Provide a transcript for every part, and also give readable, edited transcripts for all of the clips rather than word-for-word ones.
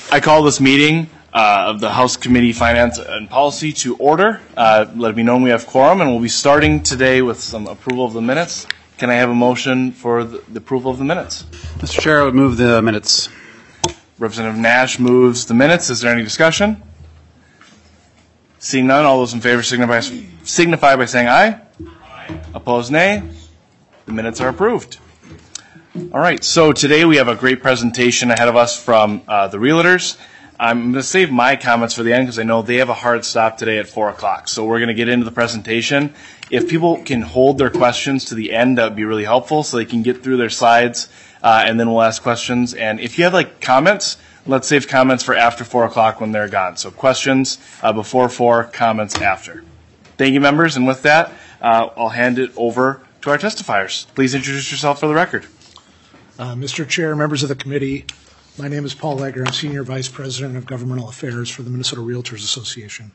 I call this meeting of the House Committee Finance and Policy to order. Let it be known we have quorum, and we'll be starting today with some approval of the minutes. Can I have a motion for the approval of the minutes? Mr. Chair, I would move the minutes. Representative Nash moves the minutes. Is there any discussion? Seeing none, all those in favor signify by saying aye. Aye. Opposed, nay. The minutes are approved. All right, so today we have a great presentation ahead of us from the Realtors. I'm going to save my comments for the end because I know they have a hard stop today at 4 o'clock. So we're going to get into the presentation. If people can hold their questions to the end, that would be really helpful so they can get through their slides, and then we'll ask questions. And if you have comments, let's save comments for after 4 o'clock when they're gone. So questions before 4, comments after. Thank you, members. And with that, I'll hand it over to our testifiers. Please introduce yourself for the record. Mr. Chair, members of the committee, my name is Paul Legger. I'm Senior Vice President of Governmental Affairs for the Minnesota Realtors Association.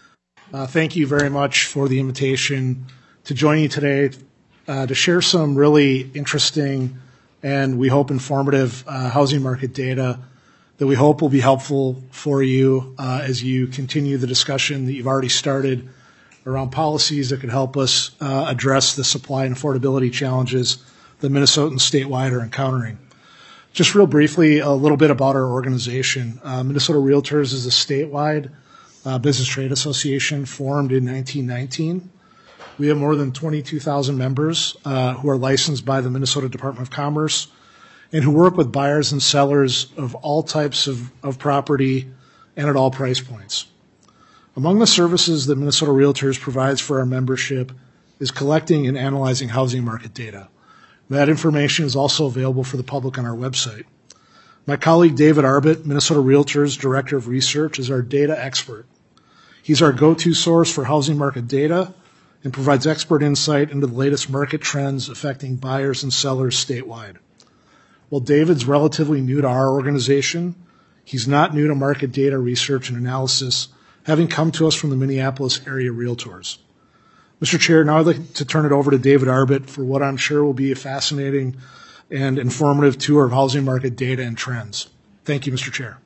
Thank you very much for the invitation to join you today to share some really interesting and we hope informative housing market data that we hope will be helpful for you as you continue the discussion that you've already started around policies that could help us address the supply and affordability challenges that Minnesotans statewide are encountering. Just real briefly, a little bit about our organization. Minnesota Realtors is a statewide business trade association formed in 1919. We have more than 22,000 members who are licensed by the Minnesota Department of Commerce and who work with buyers and sellers of all types of property and at all price points. Among the services that Minnesota Realtors provides for our membership is collecting and analyzing housing market data. That information is also available for the public on our website. My colleague David Arbit, Minnesota Realtors Director of Research, is our data expert. He's our go-to source for housing market data and provides expert insight into the latest market trends affecting buyers and sellers statewide. While David's relatively new to our organization, he's not new to market data research and analysis, having come to us from the Minneapolis area Realtors. Mr. Chair, now I'd like to turn it over to David Arbit for what I'm sure will be a fascinating and informative tour of housing market data and trends. Thank you, Mr. Chair.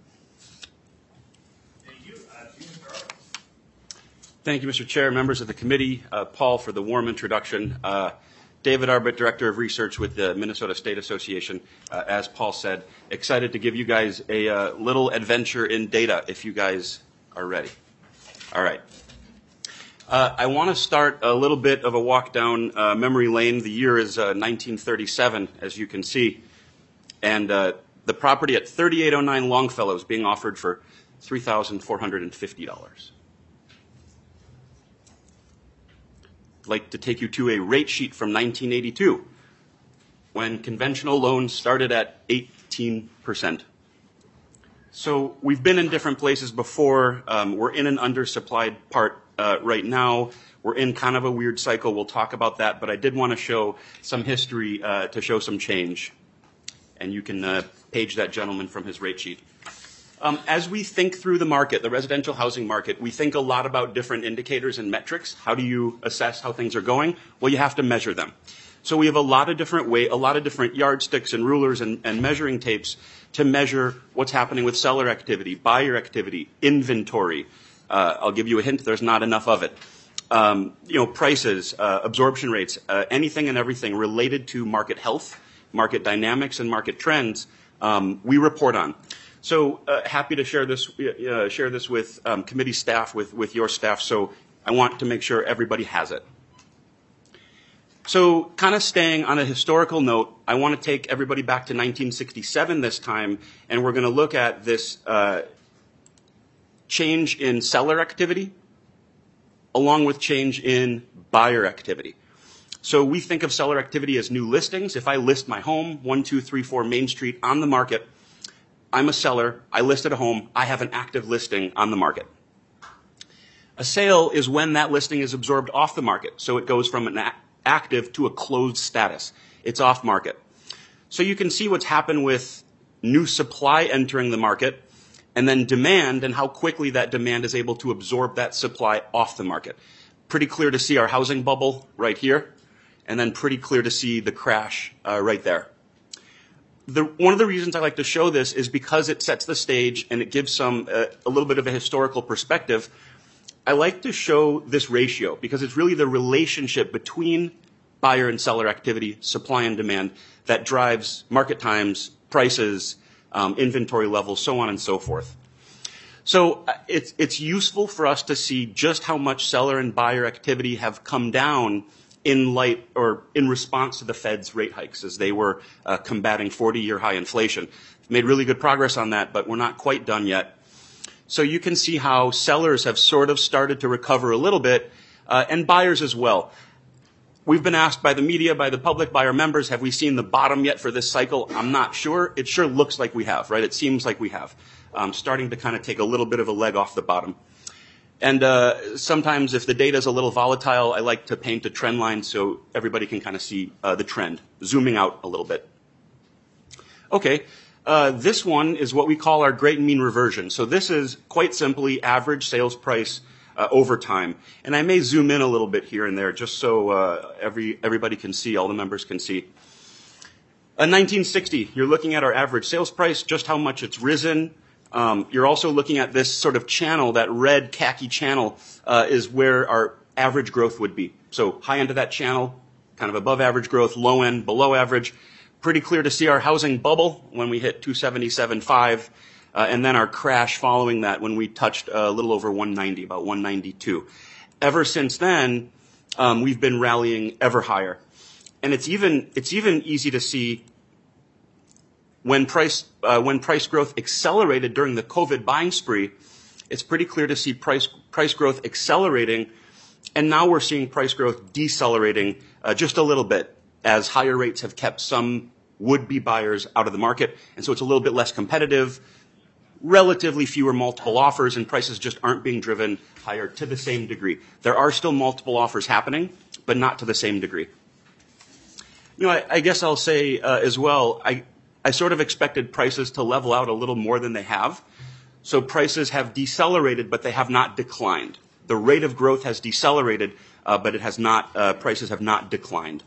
Thank you, Mr. Chair, members of the committee, Paul, for the warm introduction. David Arbit, Director of Research with the Minnesota State Association. As Paul said, excited to give you guys a little adventure in data if you guys are ready. All right. I want to start a little bit of a walk down memory lane. The year is 1937, as you can see. And the property at 3809 Longfellow is being offered for $3,450. I'd like to take you to a rate sheet from 1982, when conventional loans started at 18%. So we've been in different places before. We're in an undersupplied part right now. We're in kind of a weird cycle. We'll talk about that, but I did want to show some history to show some change. And you can page that gentleman from his rate sheet. As we think through the market, the residential housing market, we think a lot about different indicators and metrics. How do you assess how things are going? Well, you have to measure them. So we have a lot of different yardsticks and rulers and measuring tapes to measure what's happening with seller activity, buyer activity, inventory. I'll give you a hint, there's not enough of it. Prices, absorption rates, anything and everything related to market health, market dynamics, and market trends, we report on. So happy to share this with committee staff, with your staff. So I want to make sure everybody has it. So kind of staying on a historical note, I want to take everybody back to 1967 this time, and we're going to look at this change in seller activity along with change in buyer activity. So we think of seller activity as new listings. If I list my home, 1234 Main Street on the market, I'm a seller, I listed a home, I have an active listing on the market. A sale is when that listing is absorbed off the market. So it goes from an active to a closed status. It's off market. So you can see what's happened with new supply entering the market and then demand and how quickly that demand is able to absorb that supply off the market. Pretty clear to see our housing bubble right here, and then pretty clear to see the crash right there. One of the reasons I like to show this is because it sets the stage and it gives a little bit of a historical perspective. I like to show this ratio because it's really the relationship between buyer and seller activity, supply and demand, that drives market times, prices, inventory levels, so on and so forth. So it's useful for us to see just how much seller and buyer activity have come down in light or in response to the Fed's rate hikes as they were combating 40-year high inflation. Made really good progress on that, but we're not quite done yet. So you can see how sellers have sort of started to recover a little bit, and buyers as well. We've been asked by the media, by the public, by our members, have we seen the bottom yet for this cycle? I'm not sure. It sure looks like we have, right? It seems like we have. Starting to kind of take a little bit of a leg off the bottom. And sometimes if the data is a little volatile, I like to paint a trend line so everybody can kind of see the trend, zooming out a little bit. Okay, this one is what we call our great mean reversion. So this is quite simply average sales price over time. And I may zoom in a little bit here and there just so everybody can see, all the members can see. 1960, you're looking at our average sales price, just how much it's risen. You're also looking at this sort of channel, that red khaki channel is where our average growth would be. So high end of that channel, kind of above average growth, low end, below average. Pretty clear to see our housing bubble when we hit 277.5, and then our crash following that when we touched a little over 190, about 192. Ever since then, we've been rallying ever higher. And it's even easy to see when price growth accelerated during the COVID buying spree. It's pretty clear to see price growth accelerating, and now we're seeing price growth decelerating just a little bit as higher rates have kept some would-be buyers out of the market, and so it's a little bit less competitive, relatively fewer multiple offers, and prices just aren't being driven higher to the same degree. There are still multiple offers happening, but not to the same degree. You know, I guess I'll say as well, I sort of expected prices to level out a little more than they have. So prices have decelerated, but they have not declined. The rate of growth has decelerated, but it has not, prices have not declined.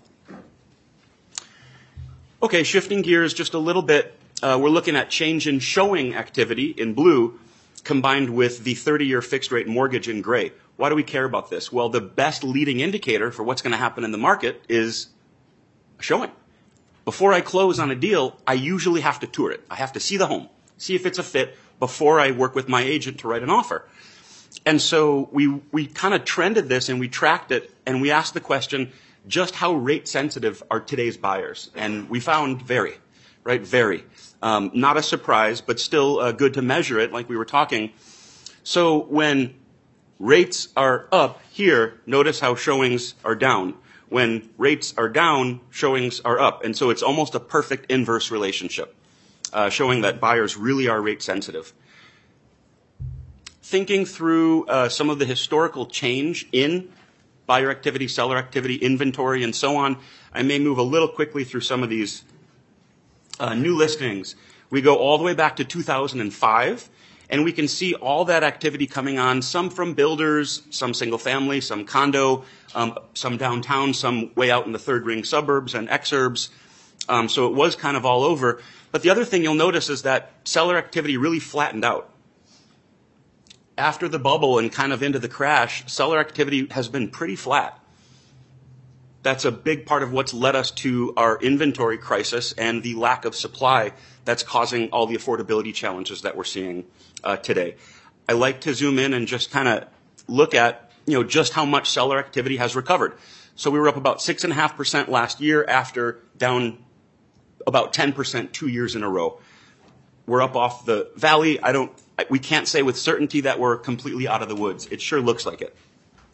Okay, shifting gears just a little bit, we're looking at change in showing activity in blue combined with the 30-year fixed rate mortgage in gray. Why do we care about this? Well, the best leading indicator for what's going to happen in the market is showing. Before I close on a deal, I usually have to tour it. I have to see the home, see if it's a fit before I work with my agent to write an offer. And so we kind of trended this and we tracked it and we asked the question, just how rate sensitive are today's buyers? And we found very, right? Very. Not a surprise, but still good to measure it like we were talking. So when rates are up here, notice how showings are down. When rates are down, showings are up. And so it's almost a perfect inverse relationship, showing that buyers really are rate sensitive. Thinking through some of the historical change in buyer activity, seller activity, inventory, and so on, I may move a little quickly through some of these new listings. We go all the way back to 2005, and we can see all that activity coming on, some from builders, some single family, some condo, some downtown, some way out in the third ring suburbs and exurbs. So it was kind of all over. But the other thing you'll notice is that seller activity really flattened out. After the bubble and kind of into the crash, seller activity has been pretty flat. That's a big part of what's led us to our inventory crisis and the lack of supply that's causing all the affordability challenges that we're seeing today. I like to zoom in and just kind of look at, just how much seller activity has recovered. So we were up about 6.5% last year after down about 10% 2 years in a row. We're up off the valley. We can't say with certainty that we're completely out of the woods. It sure looks like it.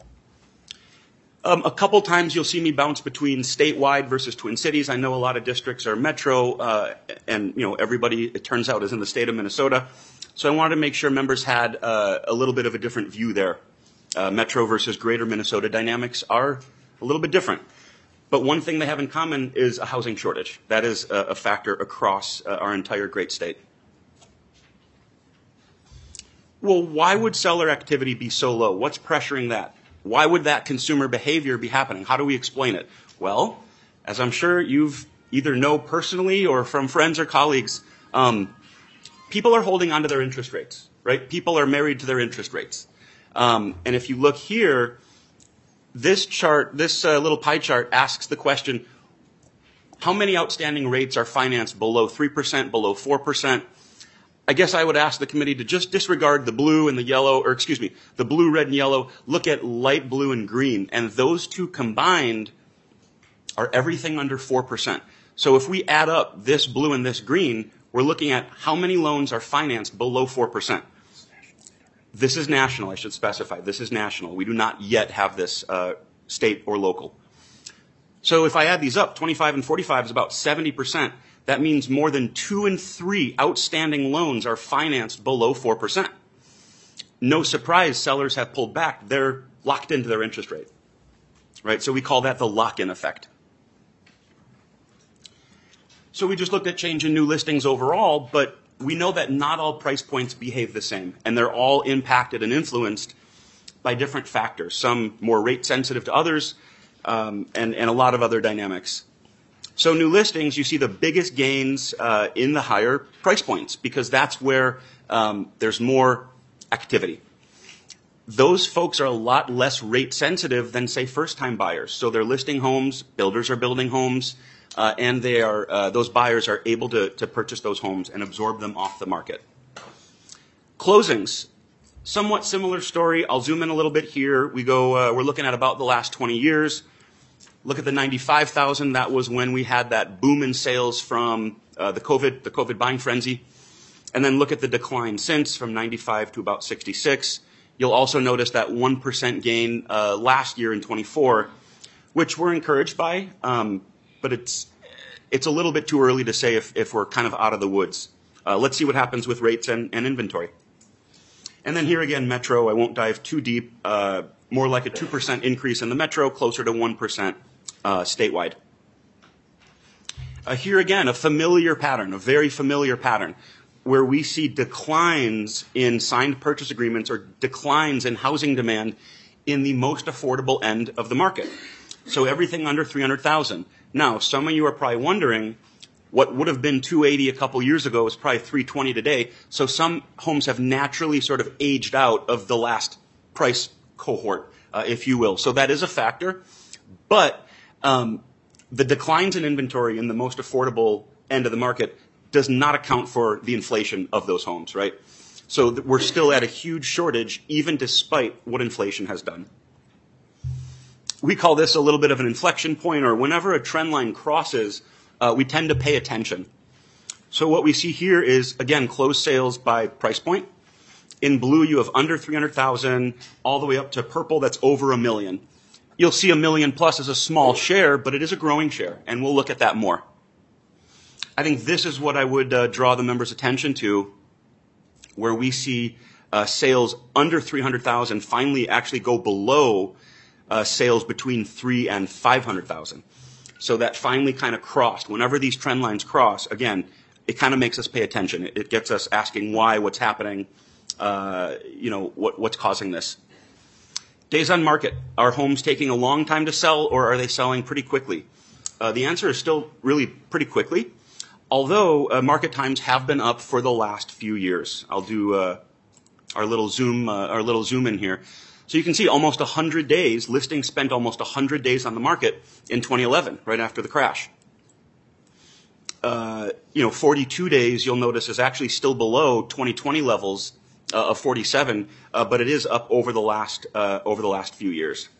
A couple times you'll see me bounce between statewide versus Twin Cities. I know a lot of districts are metro, and everybody, it turns out, is in the state of Minnesota. So I wanted to make sure members had a little bit of a different view there. Metro versus greater Minnesota dynamics are a little bit different. But one thing they have in common is a housing shortage. That is a factor across our entire great state. Well, why would seller activity be so low? What's pressuring that? Why would that consumer behavior be happening? How do we explain it? Well, as I'm sure you've either know personally or from friends or colleagues, people are holding on to their interest rates, right? People are married to their interest rates. And if you look here, this chart, this little pie chart asks the question, how many outstanding rates are financed below 3%, below 4%? I guess I would ask the committee to just disregard the blue and the yellow, or excuse me, the blue, red, and yellow. Look at light blue and green, and those two combined are everything under 4%. So if we add up this blue and this green, we're looking at how many loans are financed below 4%. This is national, I should specify. This is national. We do not yet have this state or local. So if I add these up, 25 and 45 is about 70%. That means more than 2 in 3 outstanding loans are financed below 4%. No surprise, sellers have pulled back. They're locked into their interest rate, right? So we call that the lock-in effect. So we just looked at change in new listings overall, but we know that not all price points behave the same, and they're all impacted and influenced by different factors, some more rate sensitive to others, and a lot of other dynamics. So new listings, you see the biggest gains in the higher price points because that's where there's more activity. Those folks are a lot less rate sensitive than, say, first-time buyers. So they're listing homes, builders are building homes, and they are those buyers are able to purchase those homes and absorb them off the market. Closings, somewhat similar story. I'll zoom in a little bit here. We're looking at about the last 20 years. Look at the 95,000. That was when we had that boom in sales from the COVID buying frenzy. And then look at the decline since from 95 to about 66. You'll also notice that 1% gain last year in 24, which we're encouraged by, but it's a little bit too early to say if we're kind of out of the woods. Let's see what happens with rates and inventory. And then here again, Metro, I won't dive too deep, more like a 2% increase in the Metro, closer to 1% statewide. Here again, a familiar pattern, a very familiar pattern, where we see declines in signed purchase agreements or declines in housing demand in the most affordable end of the market. So everything under 300,000. Now, some of you are probably wondering, what would have been 280 a couple years ago is probably 320 today. So some homes have naturally sort of aged out of the last price cohort, if you will. So that is a factor. But the declines in inventory in the most affordable end of the market does not account for the inflation of those homes, right? So we're still at a huge shortage, even despite what inflation has done. We call this a little bit of an inflection point, or whenever a trend line crosses, we tend to pay attention. So what we see here is, again, closed sales by price point. In blue, you have under 300,000, all the way up to purple, that's over $1 million. You'll see $1 million plus is a small share, but it is a growing share, and we'll look at that more. I think this is what I would draw the members' attention to, where we see sales under 300,000 finally actually go below sales between 3 and 500,000. So that finally kind of crossed. Whenever these trend lines cross, again, it kind of makes us pay attention. It gets us asking why, what's happening, what's causing this. Days on market. Are homes taking a long time to sell, or are they selling pretty quickly? The answer is still really pretty quickly, although market times have been up for the last few years. I'll do our little zoom in here. So you can see almost 100 days, listings spent almost 100 days on the market in 2011, right after the crash. 42 days, you'll notice, is actually still below 2020 levels of 47, but it is up over the last few years.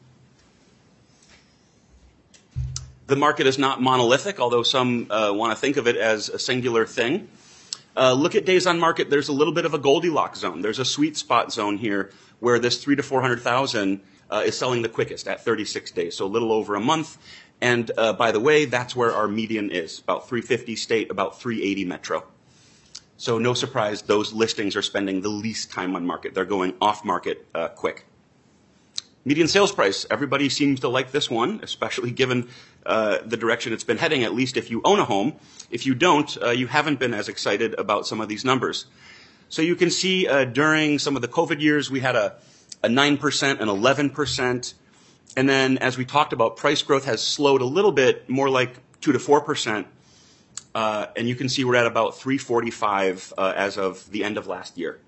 The market is not monolithic, although some want to think of it as a singular thing. Look at days on market. There's a little bit of a Goldilocks zone. There's a sweet spot zone here where this 300,000 to 400,000 is selling the quickest at 36 days, so a little over a month. And by the way, that's where our median is, about 350 state, about 380 metro. So no surprise, those listings are spending the least time on market. They're going off market quick. Median sales price. Everybody seems to like this one, especially given the direction it's been heading, at least if you own a home. If you don't, you haven't been as excited about some of these numbers. So you can see during some of the COVID years, we had a 9%, an 11%. And then as we talked about, price growth has slowed a little bit, more like 2 to 4%. And you can see we're at about 345 as of the end of last year.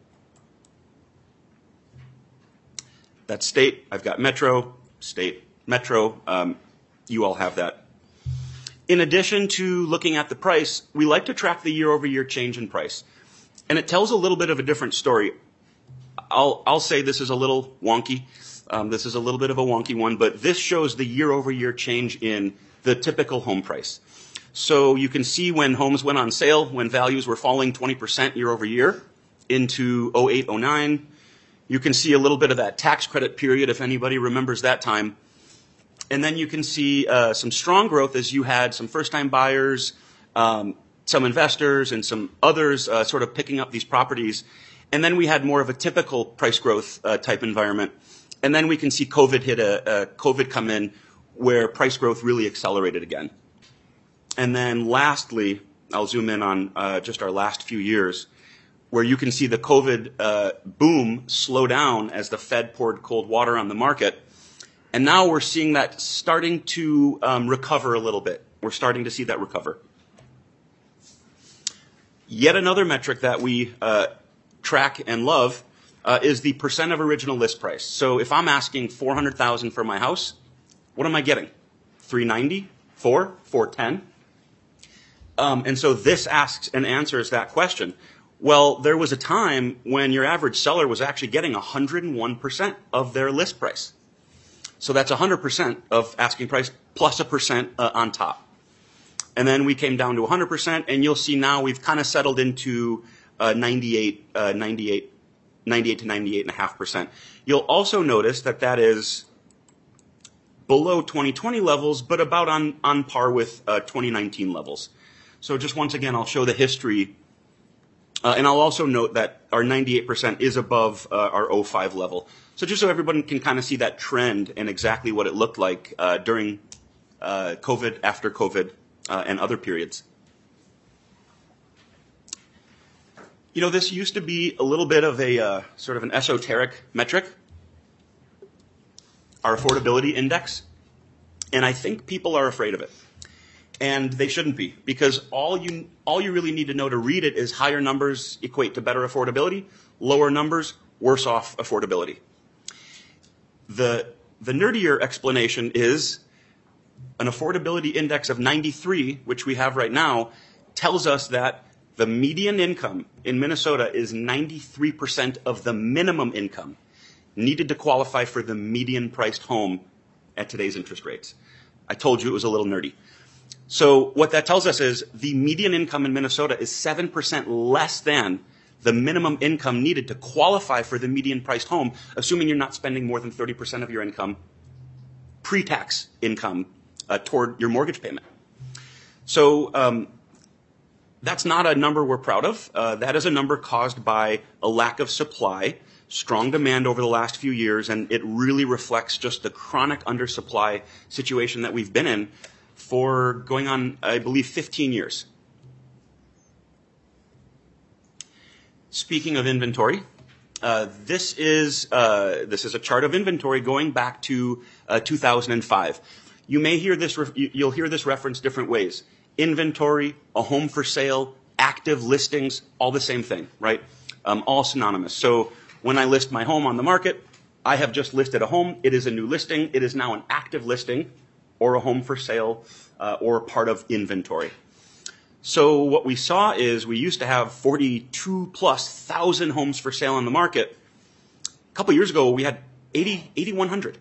That's state. I've got metro, state, metro. You all have that. In addition to looking at the price, we like to track the year-over-year change in price. And it tells a little bit of a different story. I'll say this is a little wonky. This is a little bit of a wonky one, but this shows the year-over-year change in the typical home price. So you can see when homes went on sale, when values were falling 20% year-over-year into 08, 09. You can see a little bit of that tax credit period, if anybody remembers that time. And then you can see some strong growth as you had some first-time buyers, some investors, and some others sort of picking up these properties. And then we had more of a typical price growth type environment. And then we can see COVID come in where price growth really accelerated again. And then lastly, I'll zoom in on just our last few years, where you can see the COVID boom slow down as the Fed poured cold water on the market. And now we're seeing that starting to recover a little bit. We're starting to see that recover. Yet another metric that we track and love is the percent of original list price. So if I'm asking $400,000 for my house, what am I getting? $390, $4, $410? And so this asks and answers that question. Well, there was a time when your average seller was actually getting 101% of their list price. So that's 100% of asking price plus a percent on top. And then we came down to 100%, and you'll see now we've kind of settled into 98 to 98.5%. You'll also notice that that is below 2020 levels, but about on par with 2019 levels. So just once again, I'll show the history. And I'll also note that our 98% is above our 05 level. So just so everyone can kind of see that trend and exactly what it looked like during COVID, after COVID, and other periods. You know, this used to be a little bit of a sort of an esoteric metric, our affordability index. And I think people are afraid of it. And they shouldn't be, because all you really need to know to read it is higher numbers equate to better affordability, lower numbers, worse off affordability. The nerdier explanation is an affordability index of 93, which we have right now, tells us that the median income in Minnesota is 93% of the minimum income needed to qualify for the median priced home at today's interest rates. I told you it was a little nerdy. So what that tells us is the median income in Minnesota is 7% less than the minimum income needed to qualify for the median priced home, assuming you're not spending more than 30% of your income, pre-tax income, toward your mortgage payment. So that's not a number we're proud of. That is a number caused by a lack of supply, strong demand over the last few years, and it really reflects just the chronic undersupply situation that we've been in for going on, I believe, 15 years. Speaking of inventory, this is a chart of inventory going back to 2005. You may hear this, you'll hear this referenced different ways. Inventory, a home for sale, active listings, all the same thing, right? All synonymous. So when I list my home on the market, I have just listed a home. It is a new listing. It is now an active listing, or a home for sale, or part of inventory. So what we saw is we used to have 42,000+ homes for sale on the market. A couple years ago, we had 8,100.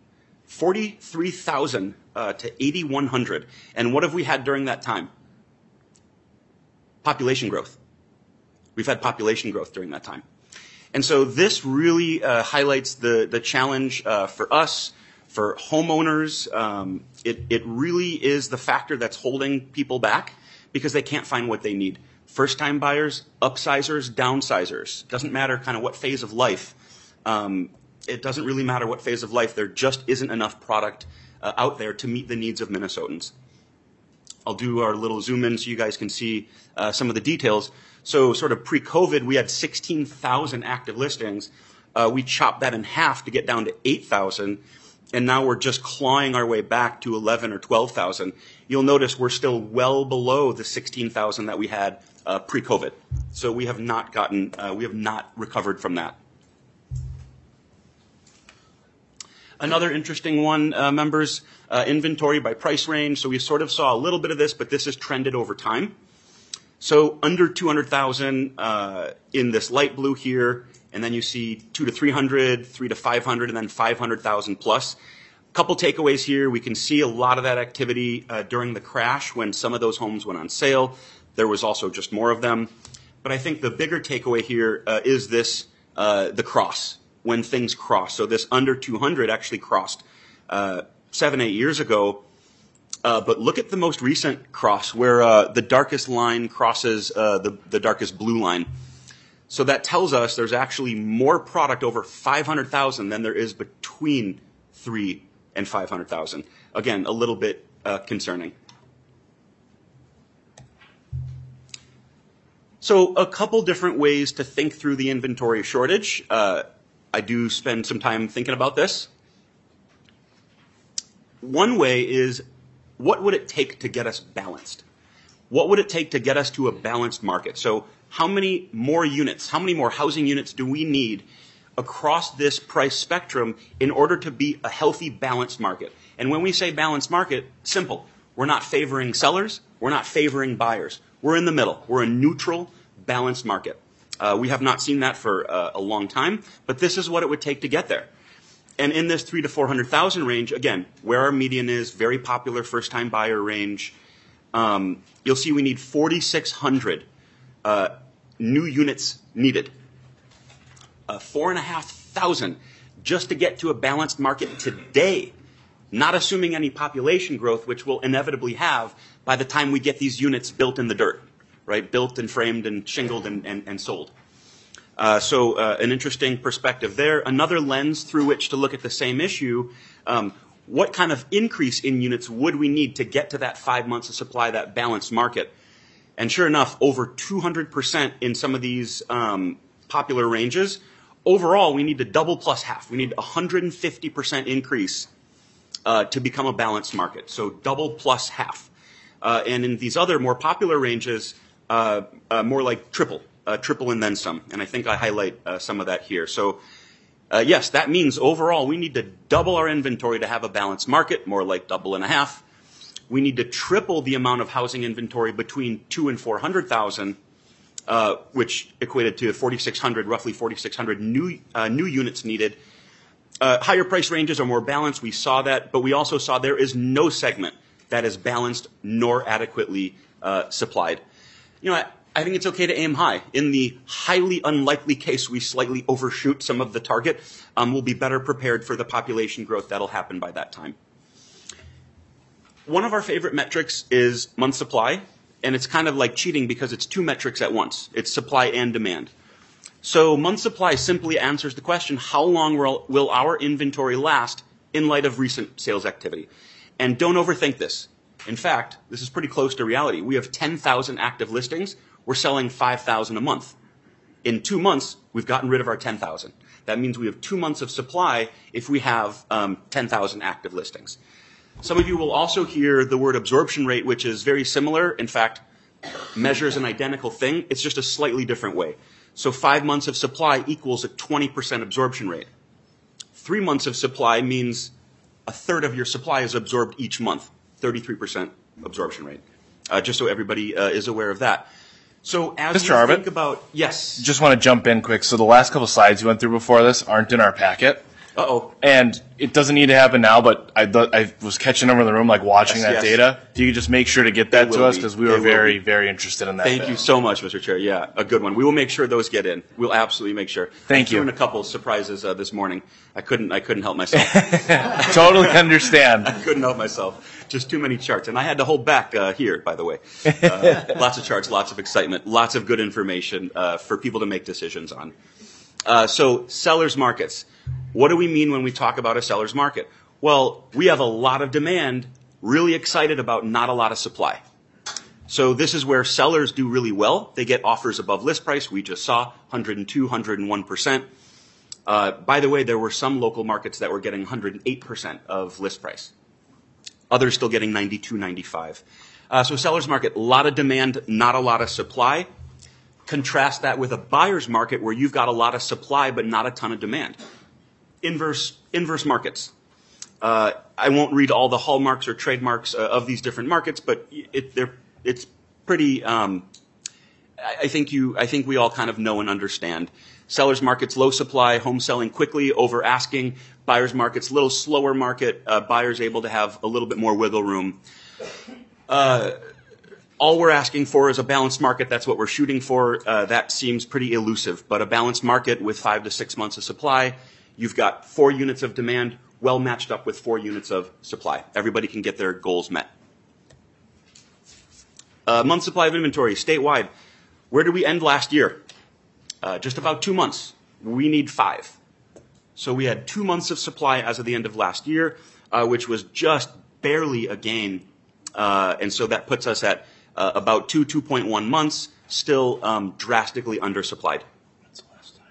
43,000 to 8,100. And what have we had during that time? Population growth. We've had population growth during that time. And so this really highlights the challenge for us, for homeowners. It really is the factor that's holding people back because they can't find what they need. First-time buyers, upsizers, downsizers. Doesn't matter kind of what phase of life. It doesn't really matter what phase of life. There just isn't enough product out there to meet the needs of Minnesotans. I'll do our little zoom in so you guys can see some of the details. So sort of pre-COVID, we had 16,000 active listings. We chopped that in half to get down to 8,000. and now we're just clawing our way back to 11 or 12,000. You'll notice we're still well below the 16,000 that we had pre-COVID. So we have not recovered from that. Another interesting one, members, inventory by price range. So we sort of saw a little bit of this, but this has trended over time. So under 200,000 in this light blue here, and then you see 2 to 300, 3 to 500, and then 500,000 plus. A couple takeaways here. We can see a lot of that activity during the crash when some of those homes went on sale. There was also just more of them. But I think the bigger takeaway here is this, the cross, when things cross. So this under 200 actually crossed 7, 8 years ago. But look at the most recent cross where the darkest line crosses the darkest blue line. So that tells us there's actually more product over 500,000 than there is between 3 and 500,000. Again, a little bit concerning. So a couple different ways to think through the inventory shortage. I do spend some time thinking about this. One way is, what would it take to get us balanced? What would it take to get us to a balanced market? So how many more units, how many more housing units do we need across this price spectrum in order to be a healthy, balanced market? And when we say balanced market, simple. We're not favoring sellers. We're not favoring buyers. We're in the middle. We're a neutral, balanced market. We have not seen that for a long time, but this is what it would take to get there. And in this 3 to 400,000 range, again, where our median is, very popular first-time buyer range, you'll see we need 4,600 new units needed. 4,500 just to get to a balanced market today, not assuming any population growth, which we'll inevitably have by the time we get these units built in the dirt, right? Built and framed and shingled and sold. So an interesting perspective there. Another lens through which to look at the same issue, what kind of increase in units would we need to get to that 5 months of supply, that balanced market? And sure enough, over 200% in some of these popular ranges. Overall, we need to double plus half. We need 150% increase to become a balanced market. So double plus half. And in these other more popular ranges, more like triple and then some. And I think I highlight some of that here. So yes, that means overall we need to double our inventory to have a balanced market, more like double and a half. We need to triple the amount of housing inventory between 2 and 400,000, which equated to 4,600, roughly 4,600 new units needed. Higher price ranges are more balanced. We saw that, but we also saw there is no segment that is balanced nor adequately supplied. You know, I think it's okay to aim high. In the highly unlikely case we slightly overshoot some of the target, we'll be better prepared for the population growth that'll happen by that time. One of our favorite metrics is month supply, and it's kind of like cheating because it's two metrics at once. It's supply and demand. So month supply simply answers the question, how long will our inventory last in light of recent sales activity? And don't overthink this. In fact, this is pretty close to reality. We have 10,000 active listings. We're selling 5,000 a month. In 2 months, we've gotten rid of our 10,000. That means we have 2 months of supply if we have 10,000 active listings. Some of you will also hear the word absorption rate, which is very similar. In fact, measures an identical thing. It's just a slightly different way. So 5 months of supply equals a 20% absorption rate. 3 months of supply means a third of your supply is absorbed each month, 33% absorption rate. Just so everybody is aware of that. So as Mr. we Arbit, think about, yes. just want to jump in quick. So the last couple slides you went through before this aren't in our packet. Uh-oh. And it doesn't need to happen now, but I was catching over in the room, like watching Yes, that yes. data. Do you just make sure to get that They to will us? be. Because we They were will very, be. very interested in that. Thank you so much, Mr. Chair. Yeah, a good one. We will make sure those get in. We'll absolutely make sure. Thank I threw you. in a couple surprises this morning. I couldn't help myself. Totally understand. I couldn't help myself. Just too many charts. And I had to hold back here, by the way. Lots of charts, lots of excitement, lots of good information for people to make decisions on. So sellers markets. What do we mean when we talk about a seller's market? Well, we have a lot of demand, really excited about not a lot of supply. So this is where sellers do really well. They get offers above list price. We just saw 102, 101%. By the way, there were some local markets that were getting 108% of list price. Others still getting 92, 95. So seller's market, a lot of demand, not a lot of supply. Contrast that with a buyer's market where you've got a lot of supply but not a ton of demand. Inverse markets. I won't read all the hallmarks or trademarks of these different markets, but it's pretty. I think we all kind of know and understand. Seller's market's low supply, home selling quickly, over asking. Buyer's market's a little slower market. Buyers able to have a little bit more wiggle room. All we're asking for is a balanced market. That's what we're shooting for. That seems pretty elusive, but a balanced market with 5 to 6 months of supply. You've got 4 units of demand, well matched up with 4 units of supply. Everybody can get their goals met. Month supply of inventory, statewide. Where did we end last year? Just about 2 months. We need 5. So we had 2 months of supply as of the end of last year, which was just barely a gain. And so that puts us at about 2.1 months, still drastically undersupplied. When's the last time?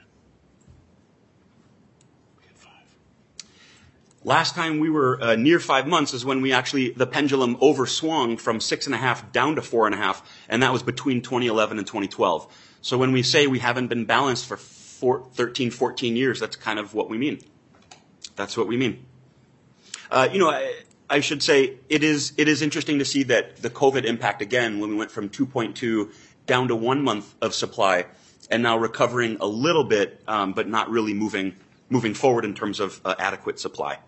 We had 5. Last time we were near 5 months is when the pendulum overswung from 6.5 down to 4.5, and that was between 2011 and 2012. So when we say we haven't been balanced for 13, 14 years, that's kind of what we mean. That's what we mean. I should say it is interesting to see that the COVID impact again, when we went from 2.2 down to 1 month of supply, and now recovering a little bit, but not really moving forward in terms of adequate supply.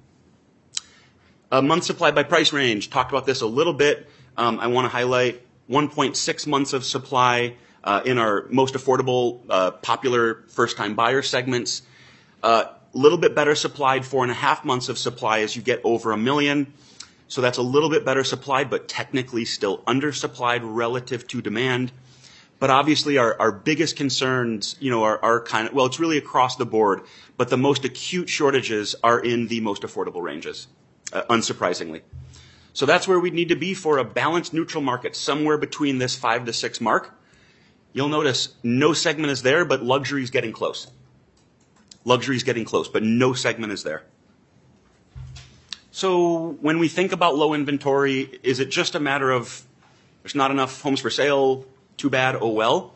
Month supply by price range. Talked about this a little bit. I want to highlight 1.6 months of supply in our most affordable, popular first-time buyer segments. A little bit better supplied, 4.5 months of supply as you get over 1 million. So that's a little bit better supplied, but technically still undersupplied relative to demand. But obviously our biggest concerns, are kind of, well, it's really across the board, but the most acute shortages are in the most affordable ranges, unsurprisingly. So that's where we need to be for a balanced neutral market, somewhere between this 5 to 6 mark. You'll notice no segment is there, but luxury is getting close. Luxury is getting close, but no segment is there. So when we think about low inventory, is it just a matter of there's not enough homes for sale, too bad, oh well?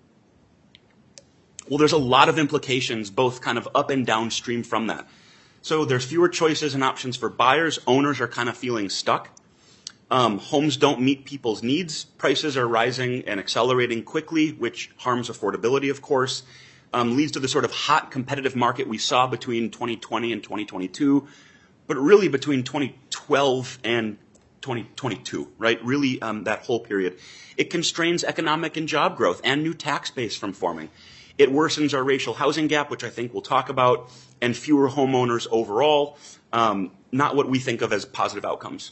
Well, there's a lot of implications, both kind of up and downstream from that. So there's fewer choices and options for buyers. Owners are kind of feeling stuck. Homes don't meet people's needs. Prices are rising and accelerating quickly, which harms affordability, of course. Leads to the sort of hot competitive market we saw between 2020 and 2022, but really between 2012 and 2022, right? Really that whole period. It constrains economic and job growth and new tax base from forming. It worsens our racial housing gap, which I think we'll talk about, and fewer homeowners overall, not what we think of as positive outcomes.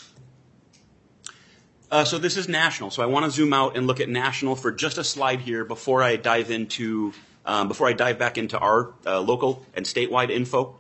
So this is national. So I want to zoom out and look at national for just a slide here before I dive back into our local and statewide info.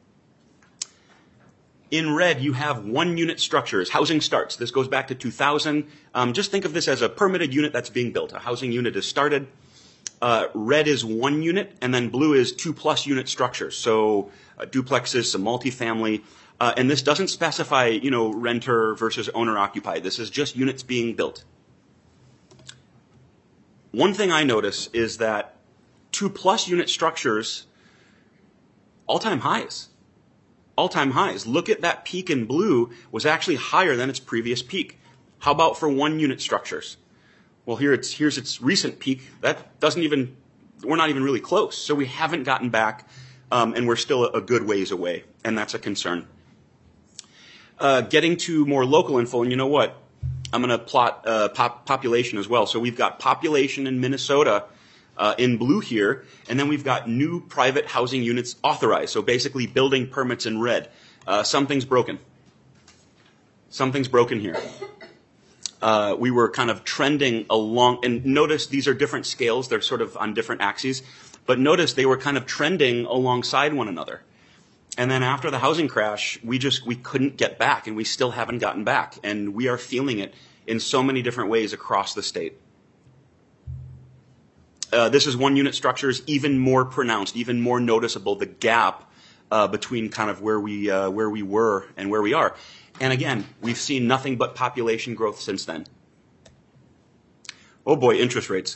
In red, you have 1 unit structures, housing starts. This goes back to 2000. Just think of this as a permitted unit that's being built. A housing unit is started. Red is 1 unit, and then blue is 2+ unit structures. So duplexes, some multifamily. And this doesn't specify, renter versus owner occupied. This is just units being built. One thing I notice is that 2+ unit structures, all-time highs. All-time highs. Look at that peak in blue was actually higher than its previous peak. How about for 1 unit structures? Well, here's its recent peak. We're not even really close. So we haven't gotten back, and we're still a good ways away, and that's a concern. Getting to more local info, and you know what? I'm going to plot population as well. So we've got population in Minnesota in blue here, and then we've got new private housing units authorized. So basically building permits in red. Something's broken. Something's broken here. We were kind of trending along, and notice these are different scales. They're sort of on different axes. But notice they were kind of trending alongside one another. And then after the housing crash, we couldn't get back, and we still haven't gotten back. And we are feeling it in so many different ways across the state. this is one unit structures, even more pronounced, even more noticeable, the gap between kind of where we were and where we are. And again, we've seen nothing but population growth since then. Oh boy, interest rates.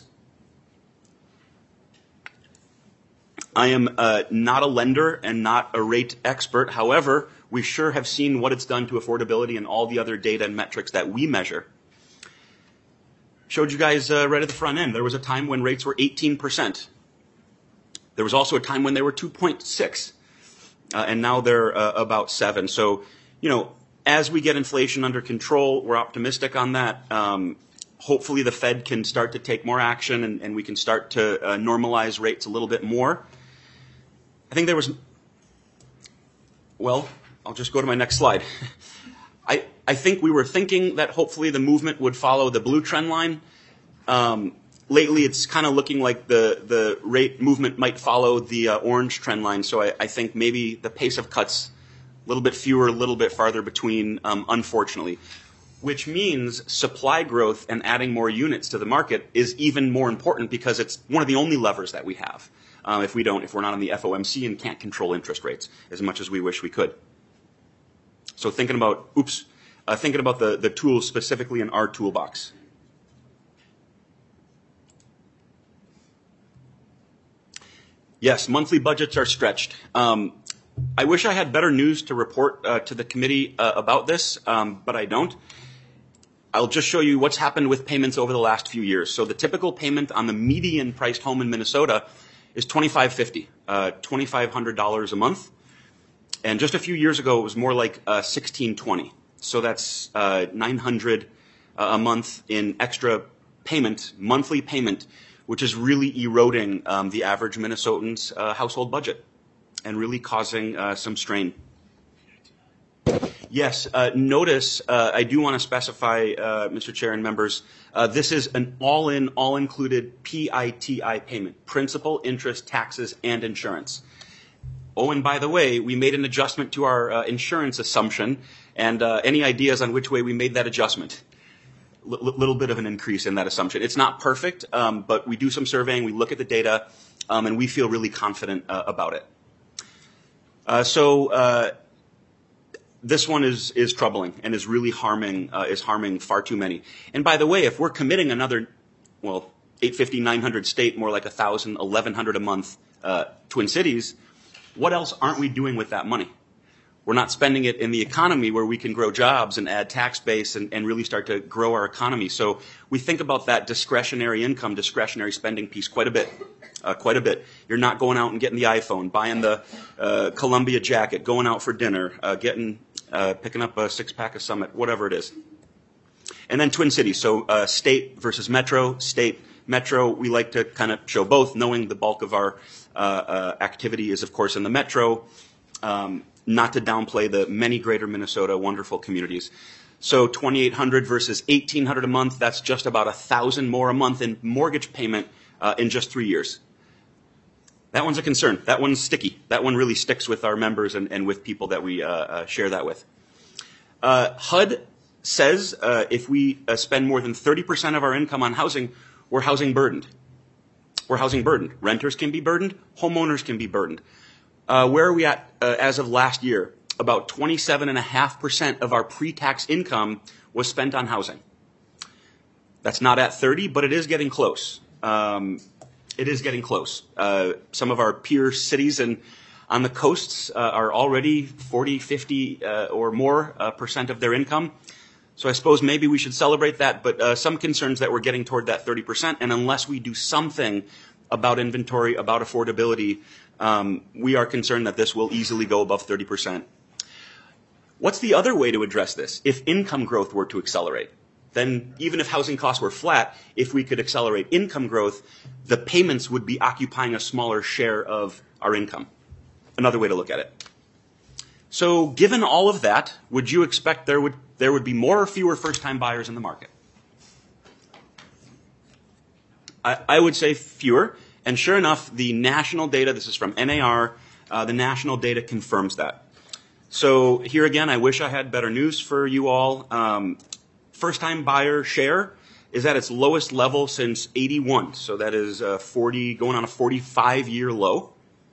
I am not a lender and not a rate expert. However, we sure have seen what it's done to affordability and all the other data and metrics that we measure. Showed you guys right at the front end. There was a time when rates were 18%. There was also a time when they were 2.6, and now they're about 7. So, you know, as we get inflation under control, we're optimistic on that. Hopefully the Fed can start to take more action and we can start to normalize rates a little bit more. I think there was, well, I'll just go to my next slide. I think we were thinking that hopefully the movement would follow the blue trend line. Lately, it's kind of looking like the rate movement might follow the orange trend line. So I think maybe the pace of cuts a little bit fewer, a little bit farther between, unfortunately. Which means supply growth and adding more units to the market is even more important because it's one of the only levers that we have. If we're not on the FOMC and can't control interest rates as much as we wish we could. So thinking about the tools specifically in our toolbox. Yes, monthly budgets are stretched. I wish I had better news to report to the committee about this, but I don't. I'll just show you what's happened with payments over the last few years. So the typical payment on the median priced home in Minnesota is $2,550, $2,500 a month. And just a few years ago, it was more like $1,620. So that's $900 a month in extra payment, monthly payment, which is really eroding the average Minnesotan's household budget and really causing some strain. Yes, notice, I do want to specify, Mr. Chair and members, this is an all-in, all-included PITI payment, principal, interest, taxes, and insurance. Oh, and by the way, we made an adjustment to our insurance assumption, and any ideas on which way we made that adjustment? Little bit of an increase in that assumption. It's not perfect, but we do some surveying, we look at the data, and we feel really confident about it. This one is troubling and is really harming far too many. And by the way, if we're committing another, well, 850, 900 state, more like 1,000, 1,100 a month, Twin Cities, what else aren't we doing with that money? We're not spending it in the economy where we can grow jobs and add tax base and really start to grow our economy. So we think about that discretionary income, discretionary spending piece quite a bit. You're not going out and getting the iPhone, buying the Columbia jacket, going out for dinner, picking up a six-pack of Summit, whatever it is. And then Twin Cities, so state versus metro. State, metro, we like to kind of show both, knowing the bulk of our activity is, of course, in the metro. Not to downplay the many greater Minnesota wonderful communities. So 2,800 versus 1,800 a month, that's just about 1,000 more a month in mortgage payment in just 3 years. That one's a concern. That one's sticky. That one really sticks with our members and with people that we share that with. HUD says if we spend more than 30% of our income on housing, we're housing burdened. We're housing burdened. Renters can be burdened. Homeowners can be burdened. Where are we at as of last year? About 27.5% of our pre-tax income was spent on housing. That's not at 30, but it is getting close. It is getting close. Some of our peer cities on the coasts are already 40, 50 or more percent of their income. So I suppose maybe we should celebrate that, but some concerns that we're getting toward that 30%, and unless we do something about inventory, about affordability, we are concerned that this will easily go above 30%. What's the other way to address this? If income growth were to accelerate, then even if housing costs were flat, if we could accelerate income growth, the payments would be occupying a smaller share of our income. Another way to look at it. So given all of that, would you expect there would be more or fewer first-time buyers in the market? I would say fewer. And sure enough, the national data, this is from NAR, the national data confirms that. So here again, I wish I had better news for you all. First-time buyer share is at its lowest level since '81. So that is going on a 45-year low.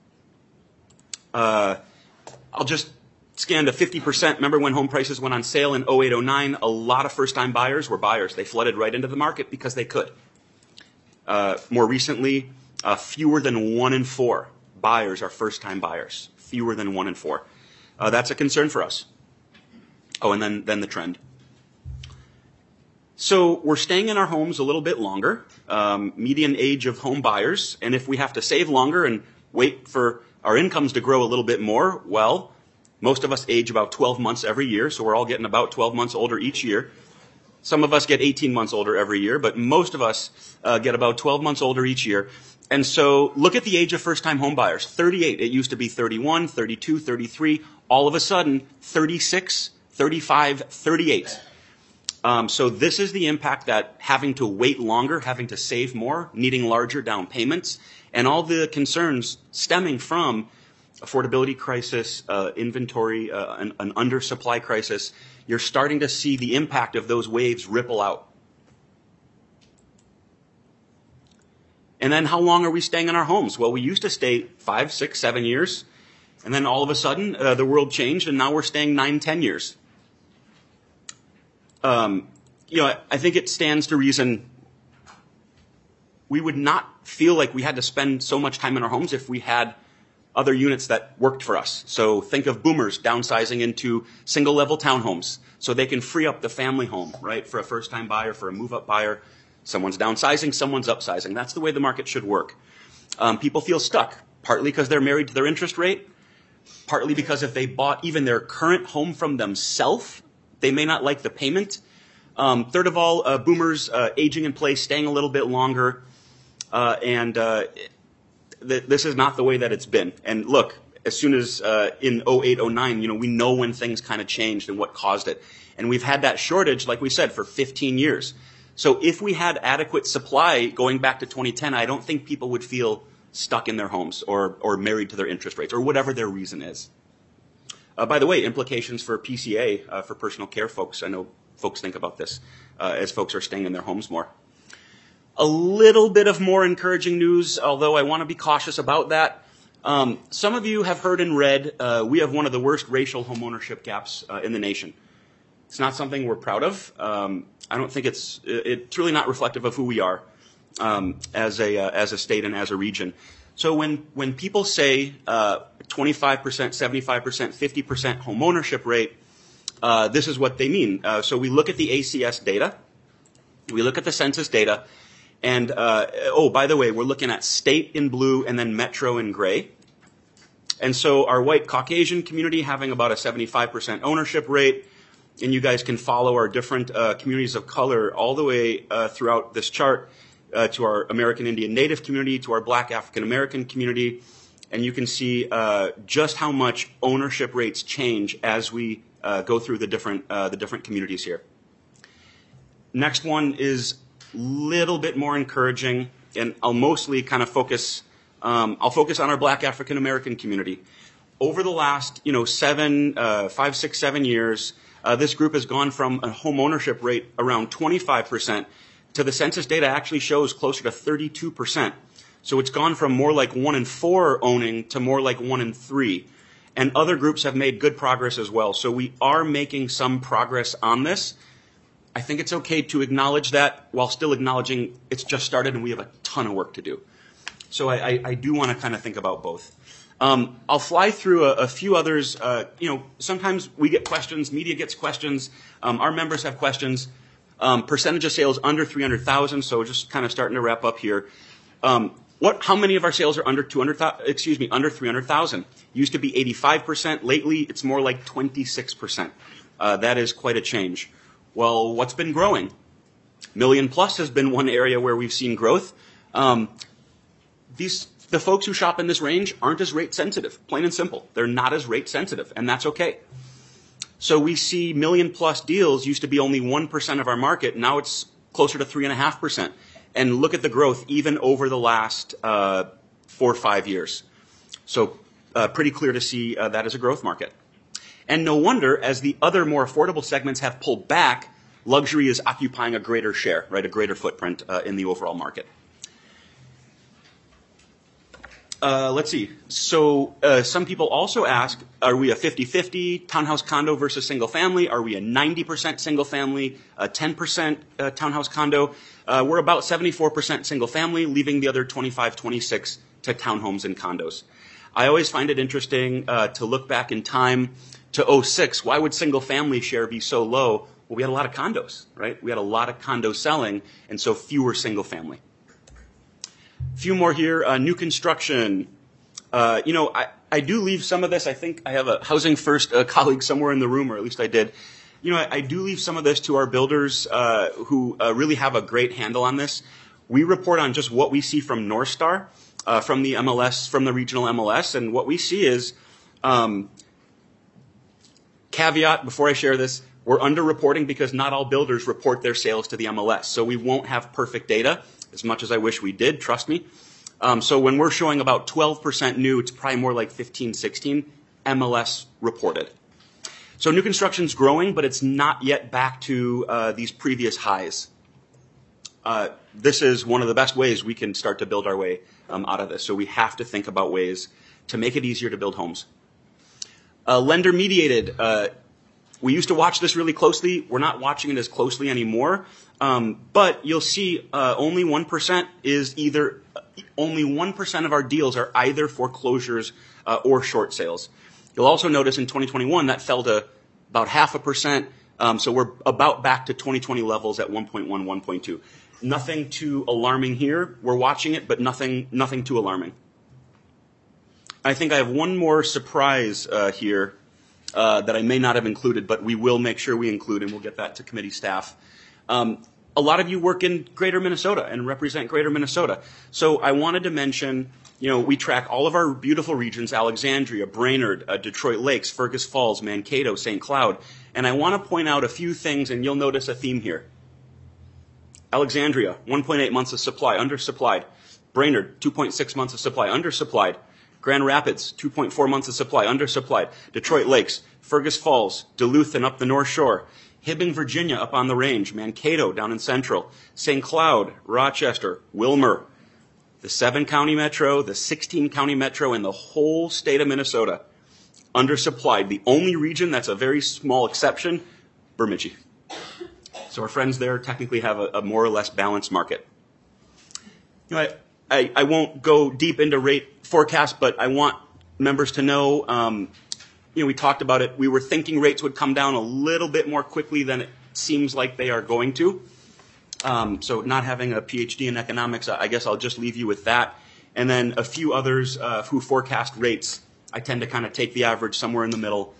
I'll just scan to 50%. Remember when home prices went on sale in 08, 09? A lot of first-time buyers were buyers. They flooded right into the market because they could. More recently, fewer than 1 in 4 buyers are first-time buyers. Fewer than 1 in 4. That's a concern for us. Oh, and then the trend. So we're staying in our homes a little bit longer, median age of home buyers, and if we have to save longer and wait for our incomes to grow a little bit more, well, most of us age about 12 months every year, so we're all getting about 12 months older each year. Some of us get 18 months older every year, but most of us get about 12 months older each year. And so look at the age of first-time home buyers. 38. It used to be 31, 32, 33. All of a sudden, 36, 35, 38. So this is the impact that having to wait longer, having to save more, needing larger down payments, and all the concerns stemming from affordability crisis, inventory, an undersupply crisis. You're starting to see the impact of those waves ripple out. And then how long are we staying in our homes? Well, we used to stay 5, 6, 7 years. And then all of a sudden, the world changed, and now we're staying 9, 10 years. I think it stands to reason we would not feel like we had to spend so much time in our homes if we had other units that worked for us. So think of boomers downsizing into single-level townhomes so they can free up the family home, right, for a first-time buyer, for a move-up buyer. Someone's downsizing, someone's upsizing. That's the way the market should work. People feel stuck, partly because they're married to their interest rate, partly because if they bought even their current home from themselves, they may not like the payment. Third of all, boomers aging in place, staying a little bit longer, this is not the way that it's been. And look, as soon as in 08, 09, we know when things kind of changed and what caused it. And we've had that shortage, like we said, for 15 years. So if we had adequate supply going back to 2010, I don't think people would feel stuck in their homes or married to their interest rates or whatever their reason is. By the way, implications for PCA, for personal care folks. I know folks think about this as folks are staying in their homes more. A little bit of more encouraging news, although I want to be cautious about that. Some of you have heard and read we have one of the worst racial homeownership gaps in the nation. It's not something we're proud of. I don't think it's really not reflective of who we are as a state and as a region. So when people say 25%, 75%, 50% homeownership rate, this is what they mean. So we look at the ACS data, we look at the census data, and by the way, we're looking at state in blue and then metro in gray. And so our white Caucasian community having about a 75% ownership rate, and you guys can follow our different communities of color all the way throughout this chart to our American Indian Native community, to our Black African American community, and you can see just how much ownership rates change as we go through the different communities here. Next one is a little bit more encouraging, and I'll mostly kind of focus. I'll focus on our Black African American community. Over the last 5, 6, 7 years, this group has gone from a home ownership rate around 25% to the census data actually shows closer to 32%. So it's gone from more like 1 in 4 owning to more like 1 in 3. And other groups have made good progress as well. So we are making some progress on this. I think it's okay to acknowledge that while still acknowledging it's just started and we have a ton of work to do. So I do want to kind of think about both. I'll fly through a few others. Sometimes we get questions, media gets questions, our members have questions. Percentage of sales under 300,000, so just kind of starting to wrap up here. How many of our sales are under 300,000? Used to be 85%. Lately, it's more like 26%. That is quite a change. Well, what's been growing? Million plus has been one area where we've seen growth. The folks who shop in this range aren't as rate sensitive, plain and simple. They're not as rate sensitive, and that's okay. So we see million plus deals used to be only 1% of our market. Now it's closer to 3.5%. And look at the growth even over the last 4 or 5 years. So pretty clear to see that as a growth market. And no wonder, as the other more affordable segments have pulled back, luxury is occupying a greater share, right, a greater footprint in the overall market. Let's see. So some people also ask, are we a 50-50 townhouse condo versus single family? Are we a 90% single family, a 10% townhouse condo? We're about 74% single family, leaving the other 25-26 to townhomes and condos. I always find it interesting to look back in time to 06. Why would single family share be so low? Well, we had a lot of condos, right? We had a lot of condo selling, and so fewer single family. A few more here. New construction. I do leave some of this. I think I have a Housing First colleague somewhere in the room, or at least I did. I do leave some of this to our builders who really have a great handle on this. We report on just what we see from North Star, from the MLS, from the regional MLS, and what we see is, caveat before I share this, we're underreporting because not all builders report their sales to the MLS. So we won't have perfect data, as much as I wish we did, trust me. So when we're showing about 12% new, it's probably more like 15, 16 MLS reported. So new construction's growing, but it's not yet back to these previous highs. This is one of the best ways we can start to build our way out of this. So we have to think about ways to make it easier to build homes. Lender mediated. We used to watch this really closely. We're not watching it as closely anymore. But you'll see only 1% is either, only 1% of our deals are either foreclosures or short sales. You'll also notice in 2021 that fell to about 0.5%. So we're about back to 2020 levels at 1.1, 1.2. Nothing too alarming here. We're watching it, but nothing too alarming. I think I have one more surprise here that I may not have included, but we will make sure we include, and we'll get that to committee staff. A lot of you work in Greater Minnesota and represent Greater Minnesota. So I wanted to mention, we track all of our beautiful regions, Alexandria, Brainerd, Detroit Lakes, Fergus Falls, Mankato, St. Cloud. And I want to point out a few things, and you'll notice a theme here. Alexandria, 1.8 months of supply, undersupplied. Brainerd, 2.6 months of supply, undersupplied. Grand Rapids, 2.4 months of supply, undersupplied. Detroit Lakes, Fergus Falls, Duluth and up the North Shore. Hibbing, Virginia, up on the range. Mankato, down in Central. St. Cloud, Rochester, Wilmer. The 7-county metro, the 16-county metro, and the whole state of Minnesota. Undersupplied. The only region that's a very small exception, Bemidji. So our friends there technically have a more or less balanced market. I won't go deep into rate forecast, but I want members to know, we talked about it. We were thinking rates would come down a little bit more quickly than it seems like they are going to. So not having a PhD in economics, I guess I'll just leave you with that. And then a few others who forecast rates, I tend to kind of take the average somewhere in the middle.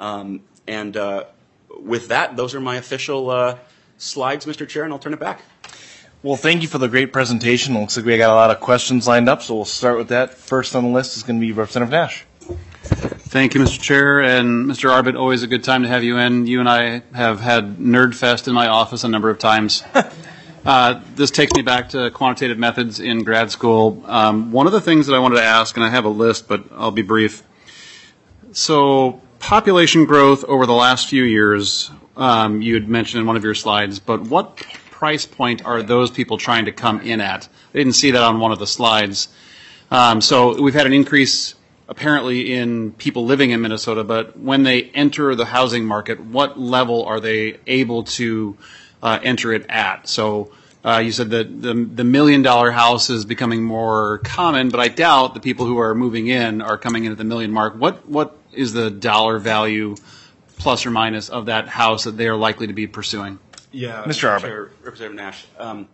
With that, those are my official slides, Mr. Chair, and I'll turn it back. Well, thank you for the great presentation. It looks like we got a lot of questions lined up, so we'll start with that. First on the list is going to be Representative Nash. Thank you, Mr. Chair. And Mr. Arbit, always a good time to have you in. You and I have had Nerd Fest in my office a number of times. This takes me back to quantitative methods in grad school. One of the things that I wanted to ask, and I have a list, but I'll be brief. So population growth over the last few years, you had mentioned in one of your slides, but what price point are those people trying to come in at? I didn't see that on one of the slides. So we've had an increase apparently in people living in Minnesota, but when they enter the housing market, what level are they able to enter it at? So you said that the $1 million house is becoming more common, but I doubt the people who are moving in are coming in at the $1 million mark. What is the dollar value plus or minus of that house that they are likely to be pursuing? Yeah, Mr. Arbit. Chair, Representative Nash.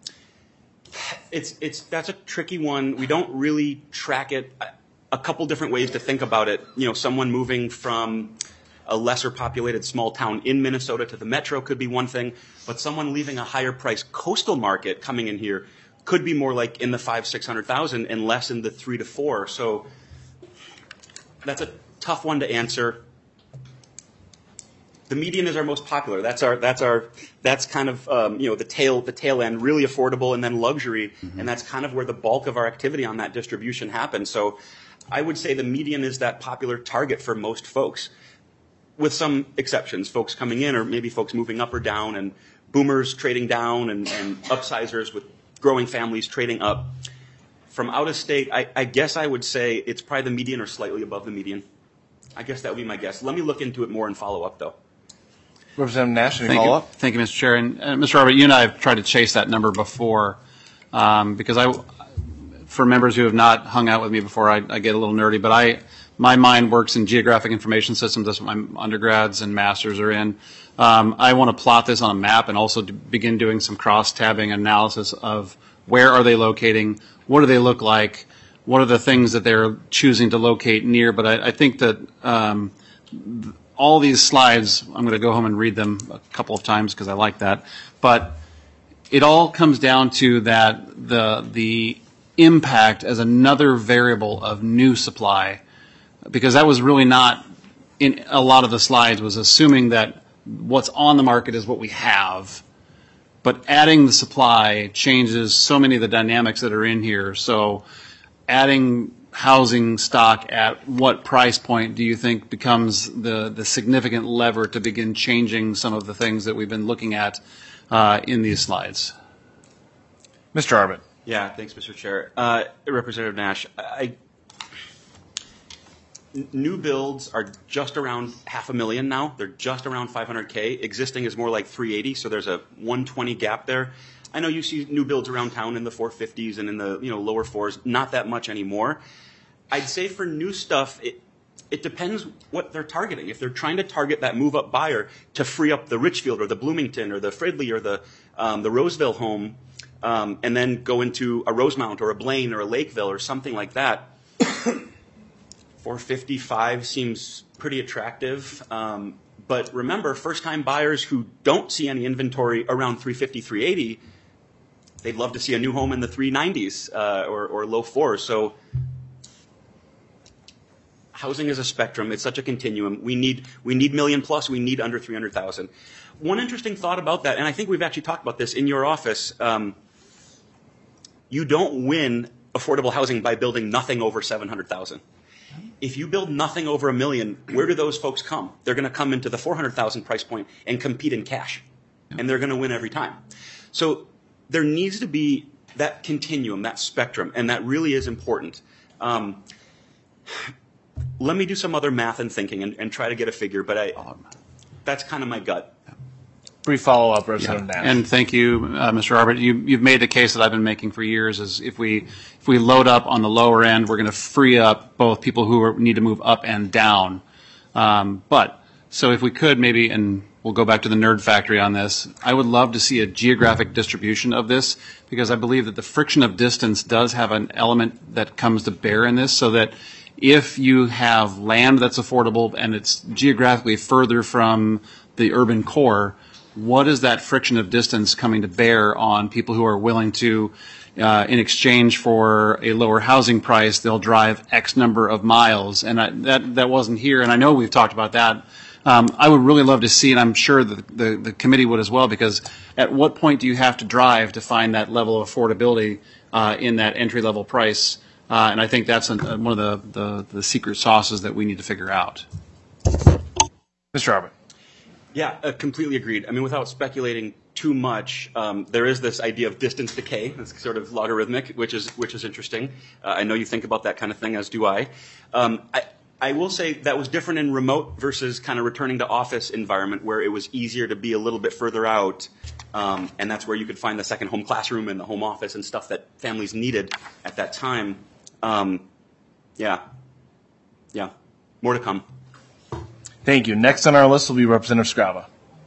That's a tricky one. We don't really track it. A couple different ways to think about it. Someone moving from a lesser populated small town in Minnesota to the metro could be one thing, but someone leaving a higher priced coastal market coming in here could be more like in the 500,000-600,000 and less in the 3 to 4. So that's a tough one to answer. The median is our most popular. That's kind of the tail end, really affordable, and then luxury, and that's kind of where the bulk of our activity on that distribution happens. So I would say the median is that popular target for most folks, with some exceptions, folks coming in or maybe folks moving up or down. boomers trading down and upsizers with growing families trading up. From out of state, I guess I would say it's probably the median or slightly above the median. I guess that would be my guess. Let me look into it more and follow up, though. Representative Nash, any follow up? Thank you, Mr. Chair. And Mr. Arbit, you and I have tried to chase that number before because for members who have not hung out with me before, I get a little nerdy, but my mind works in geographic information systems. That's what my undergrads and masters are in. I want to plot this on a map and also to begin doing some cross-tabbing analysis of where are they locating, what do they look like, what are the things that they're choosing to locate near. But I think that all these slides, I'm going to go home and read them a couple of times because I like that. But it all comes down to that the impact as another variable of new supply, because that was really not in a lot of the slides, was assuming that what's on the market is what we have. But adding the supply changes so many of the dynamics that are in here. So adding housing stock at what price point do you think becomes the significant lever to begin changing some of the things that we've been looking at in these slides? Mr. Arbit. Yeah, thanks, Mr. Chair. Representative Nash, new builds are just around 500,000 now. They're just around 500K. Existing is more like 380, so there's a 120 gap there. I know you see new builds around town in the 450s and in the lower fours, not that much anymore. I'd say for new stuff, it depends what they're targeting. If they're trying to target that move-up buyer to free up the Richfield or the Bloomington or the Fridley or the Roseville home, and then go into a Rosemount or a Blaine or a Lakeville or something like that, 455 seems pretty attractive. But remember, first-time buyers who don't see any inventory around 350, 380, they'd love to see a new home in the 390s or low fours. So housing is a spectrum. It's such a continuum. We need million plus. We need under 300,000. One interesting thought about that, and I think we've actually talked about this in your office, you don't win affordable housing by building nothing over 700,000. If you build nothing over $1 million, where do those folks come? They're going to come into the 400,000 price point and compete in cash, and they're going to win every time. So there needs to be that continuum, that spectrum, and that really is important. Let me do some other math and thinking and try to get a figure, but that's kind of my gut. Brief follow-up, Representative Nash. And thank you, Mr. Arbit. You've made the case that I've been making for years, is if we load up on the lower end, we're going to free up both people who need to move up and down. So if we could maybe, and we'll go back to the nerd factory on this, I would love to see a geographic distribution of this, because I believe that the friction of distance does have an element that comes to bear in this, so that if you have land that's affordable and it's geographically further from the urban core, what is that friction of distance coming to bear on people who are willing to, in exchange for a lower housing price, they'll drive X number of miles? And that wasn't here, and I know we've talked about that. I would really love to see, and I'm sure the committee would as well, because at what point do you have to drive to find that level of affordability in that entry-level price? And I think that's one of the secret sauces that we need to figure out. Mr. Arbit. Yeah, completely agreed. I mean, without speculating too much, there is this idea of distance decay. It's sort of logarithmic, which is interesting. I know you think about that kind of thing, as do I. I will say that was different in remote versus kind of returning to office environment, where it was easier to be a little bit further out, and that's where you could find the second home classroom and the home office and stuff that families needed at that time. Yeah, more to come. Thank you. Next on our list will be Representative Scrava.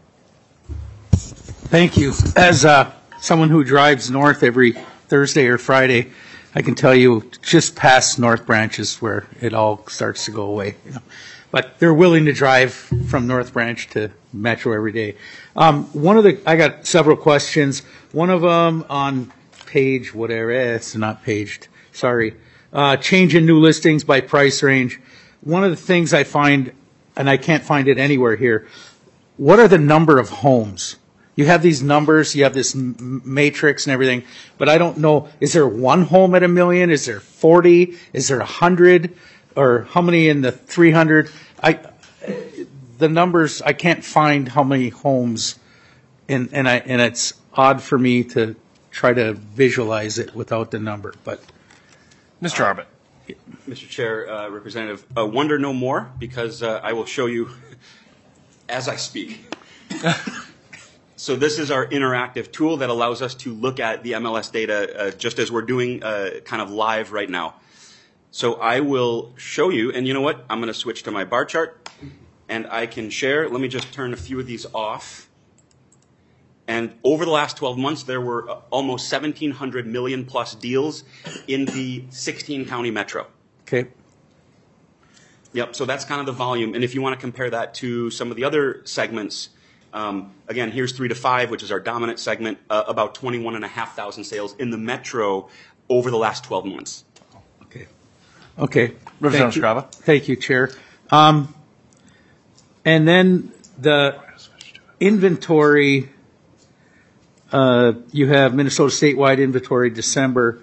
Thank you. As someone who drives north every Thursday or Friday, I can tell you just past North Branch is where it all starts to go away. But they're willing to drive from North Branch to Metro every day. I got several questions. One of them on page whatever, it's not paged, sorry. Change in new listings by price range. One of the things I find, and I can't find it anywhere here, what are the number of homes? You have these numbers, you have this matrix and everything, but I don't know, is there one home at $1 million? Is there 40? Is there 100? Or how many in the 300? The numbers, I can't find how many homes and it's odd for me to try to visualize it without the number, but Mr. Arbit. Mr. Chair, Representative, wonder no more, because I will show you as I speak. So this is our interactive tool that allows us to look at the MLS data just as we're doing kind of live right now. So I will show you, and you know what? I'm going to switch to my bar chart, and I can share. Let me just turn a few of these off. And over the last 12 months, there were almost 1,700 million plus deals in the 16 county metro. okay. Yep, so that's kind of the volume. And if you want to compare that to some of the other segments, again, here's 3 to 5, which is our dominant segment, about 21,500 sales in the metro over the last 12 months. Okay. Representative Scrava. Thank you, Chair. And then the inventory, you have Minnesota statewide inventory December.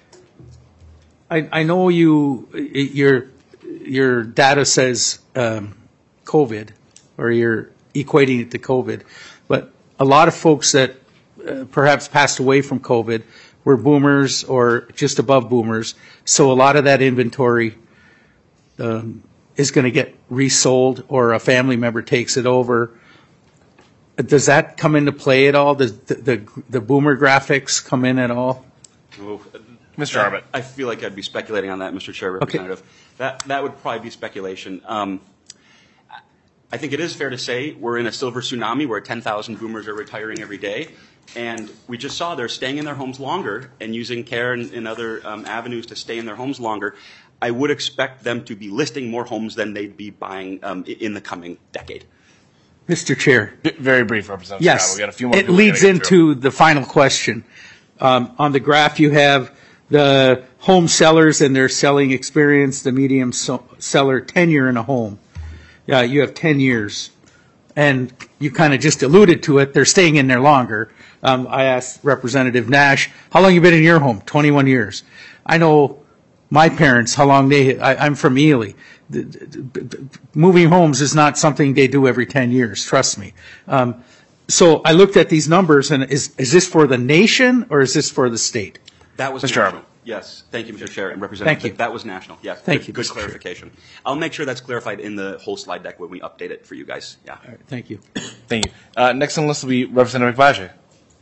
I know your data says COVID, or you're equating it to COVID, but a lot of folks that perhaps passed away from COVID were boomers or just above boomers. So a lot of that inventory is going to get resold, or a family member takes it over. Does that come into play at all? Does the boomer graphics come in at all? Oh, Mr. Arbit. I feel like I'd be speculating on that, Mr. Chair, Representative. That would probably be speculation. I think it is fair to say we're in a silver tsunami where 10,000 boomers are retiring every day. And we just saw they're staying in their homes longer and using care and other avenues to stay in their homes longer. I would expect them to be listing more homes than they'd be buying in the coming decade. Mr. Chair. Very brief, Representative Yes. Scrava. We got a few more It people we leads gotta get through. into the final question. On the graph, you have the home sellers and their selling experience, the medium seller tenure in a home. Yeah, you have 10 years. And you kind of just alluded to it. They're staying in there longer. I asked Representative Nash, how long you been in your home? 21 years. I know my parents, how long I'm from Ely. Moving homes is not something they do every 10 years, trust me. So I looked at these numbers, and is this for the nation or is this for the state? That was Mr. national. Arbit. Yes. Thank you, Mr. Chair and Representative. Thank you. That was national. Yeah. Thank you, Good Mr. Chair. clarification. I'll make sure that's clarified in the whole slide deck when we update it for you guys. Yeah. All right, thank you. Thank you. Next on the list will be Representative Agbaje.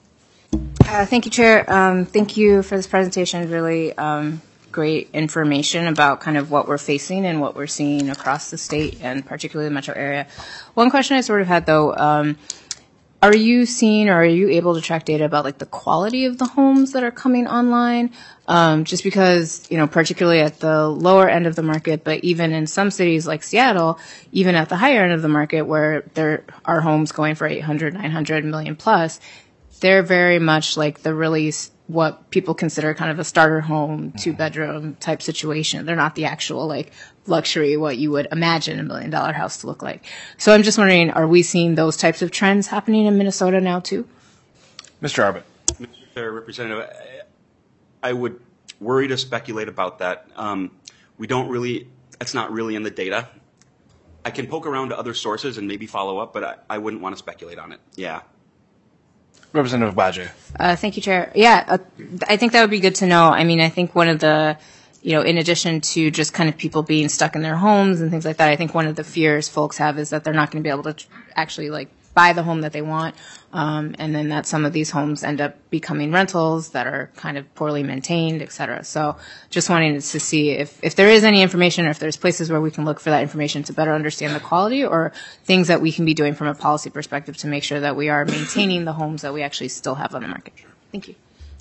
Thank you, Chair. Thank you for this presentation. Really great information about kind of what we're facing and what we're seeing across the state and particularly the metro area. One question I sort of had, though, are you seeing or are you able to track data about like the quality of the homes that are coming online? Just because, you know, particularly at the lower end of the market, but even in some cities like Seattle, even at the higher end of the market where there are homes going for 800, 900 million plus, they're very much like the really what people consider kind of a starter home, 2-bedroom type situation. They're not the actual like luxury, what you would imagine $1 million house to look like. So I'm just wondering, are we seeing those types of trends happening in Minnesota now too? Mr. Arbit. Mr. Chair, Representative, I would worry to speculate about that. We don't really, that's not really in the data. I can poke around to other sources and maybe follow up, but I wouldn't want to speculate on it. Yeah. Representative Agbaje. Thank you, Chair. Yeah, I think that would be good to know. I mean, I think one of the, you know, in addition to just kind of people being stuck in their homes and things like that, I think one of the fears folks have is that they're not going to be able to actually like buy the home that they want, and then that some of these homes end up becoming rentals that are kind of poorly maintained, et cetera. So just wanting to see if there is any information or if there's places where we can look for that information to better understand the quality or things that we can be doing from a policy perspective to make sure that we are maintaining the homes that we actually still have on the market. Thank you.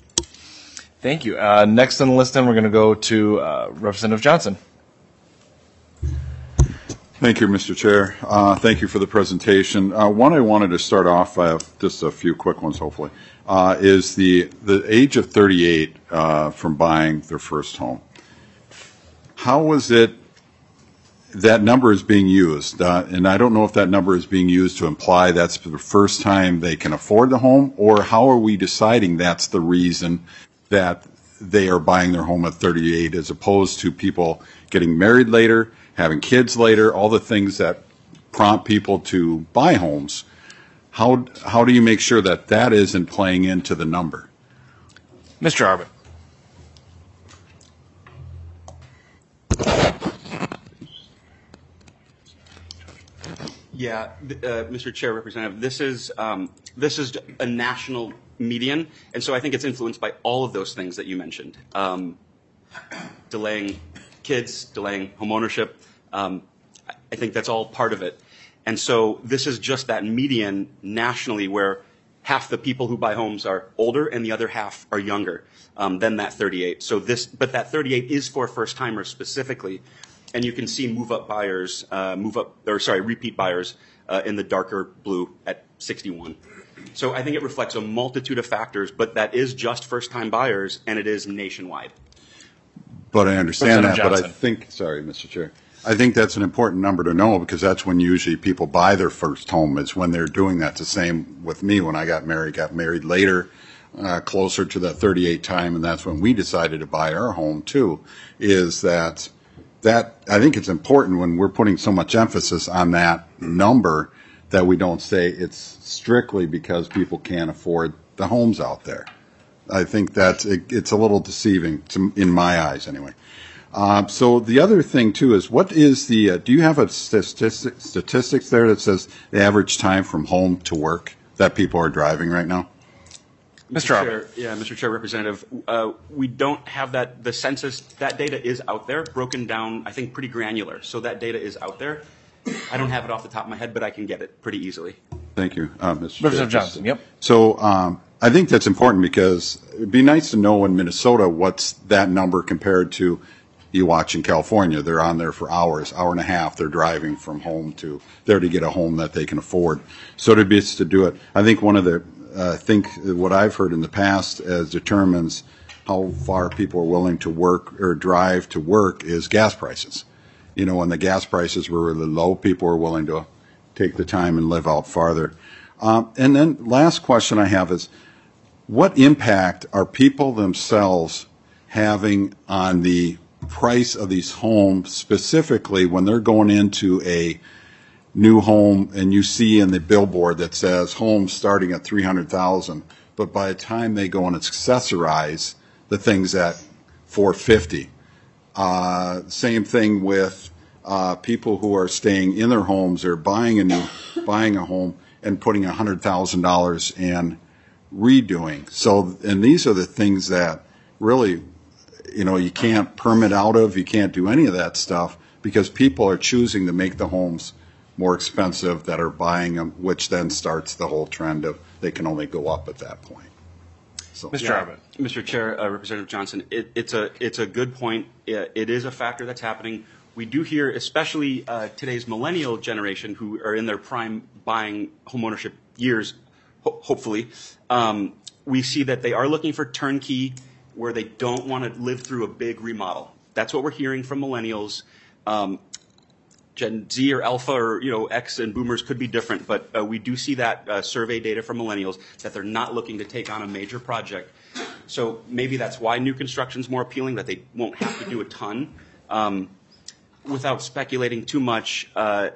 Thank you. Next on the list, then, we're going to go to Representative Johnson. Thank you, Mr. Chair. Thank you for the presentation. One I wanted to start off, I have just a few quick ones, hopefully, is the age of 38 from buying their first home. How was it that number is being used? And I don't know if that number is being used to imply that's the first time they can afford the home, or how are we deciding that's the reason that they are buying their home at 38 as opposed to people getting married later, having kids later, all the things that prompt people to buy homes. how do you make sure that that isn't playing into the number? Mr. Arbit. Yeah, Mr. Chair, Representative, this is a national median, and so I think it's influenced by all of those things that you mentioned. Delaying kids, delaying homeownership. I think that's all part of it. And so this is just that median nationally where half the people who buy homes are older and the other half are younger than that 38. But that 38 is for first-timers specifically. And you can see repeat buyers in the darker blue at 61. So I think it reflects a multitude of factors, but that is just first-time buyers, and it is nationwide. But I understand that, Representative but I Johnson. think, sorry, Mr. Chair, I think that's an important number to know because that's when usually people buy their first home. It's when they're doing that. It's the same with me when I got married later, closer to that 38 time, and that's when we decided to buy our home too, is that I think it's important when we're putting so much emphasis on that number that we don't say it's strictly because people can't afford the homes out there. I think it's a little deceiving in my eyes anyway. So the other thing too is what is do you have a statistics there that says the average time from home to work that people are driving right now? Mr. Arbit. Yeah, Mr. Chair, Representative, we don't have that. The census, that data is out there, broken down, I think, pretty granular. So that data is out there. I don't have it off the top of my head, but I can get it pretty easily. Thank you, Mr. Representative Johnson, yep. So I think that's important because it'd be nice to know in Minnesota what's that number compared to you watch in California. They're on there for hours, hour and a half. They're driving from home to there to get a home that they can afford. So to be to do it, I think one of the what I've heard in the past as determines how far people are willing to work or drive to work is gas prices. You know, when the gas prices were really low, people were willing to take the time and live out farther. And then last question I have is, what impact are people themselves having on the price of these homes, specifically when they're going into a new home and you see in the billboard that says homes starting at $300,000, but by the time they go and accessorize the things at $450,000. Same thing with people who are staying in their homes or buying a home and putting $100,000 in redoing. So, and these are the things that really, you know, you can't permit out of, you can't do any of that stuff because people are choosing to make the homes more expensive that are buying them, which then starts the whole trend of they can only go up at that point. So, Mr. Arbit. Mr. Chair, Representative Johnson, it's a good point. It is a factor that's happening. We do hear, especially today's millennial generation who are in their prime buying homeownership years, hopefully, we see that they are looking for turnkey where they don't want to live through a big remodel. That's what we're hearing from millennials. Gen Z or Alpha or X and Boomers could be different, but we do see that survey data from millennials that they're not looking to take on a major project. So maybe that's why new construction is more appealing, that they won't have to do a ton. Without speculating too much,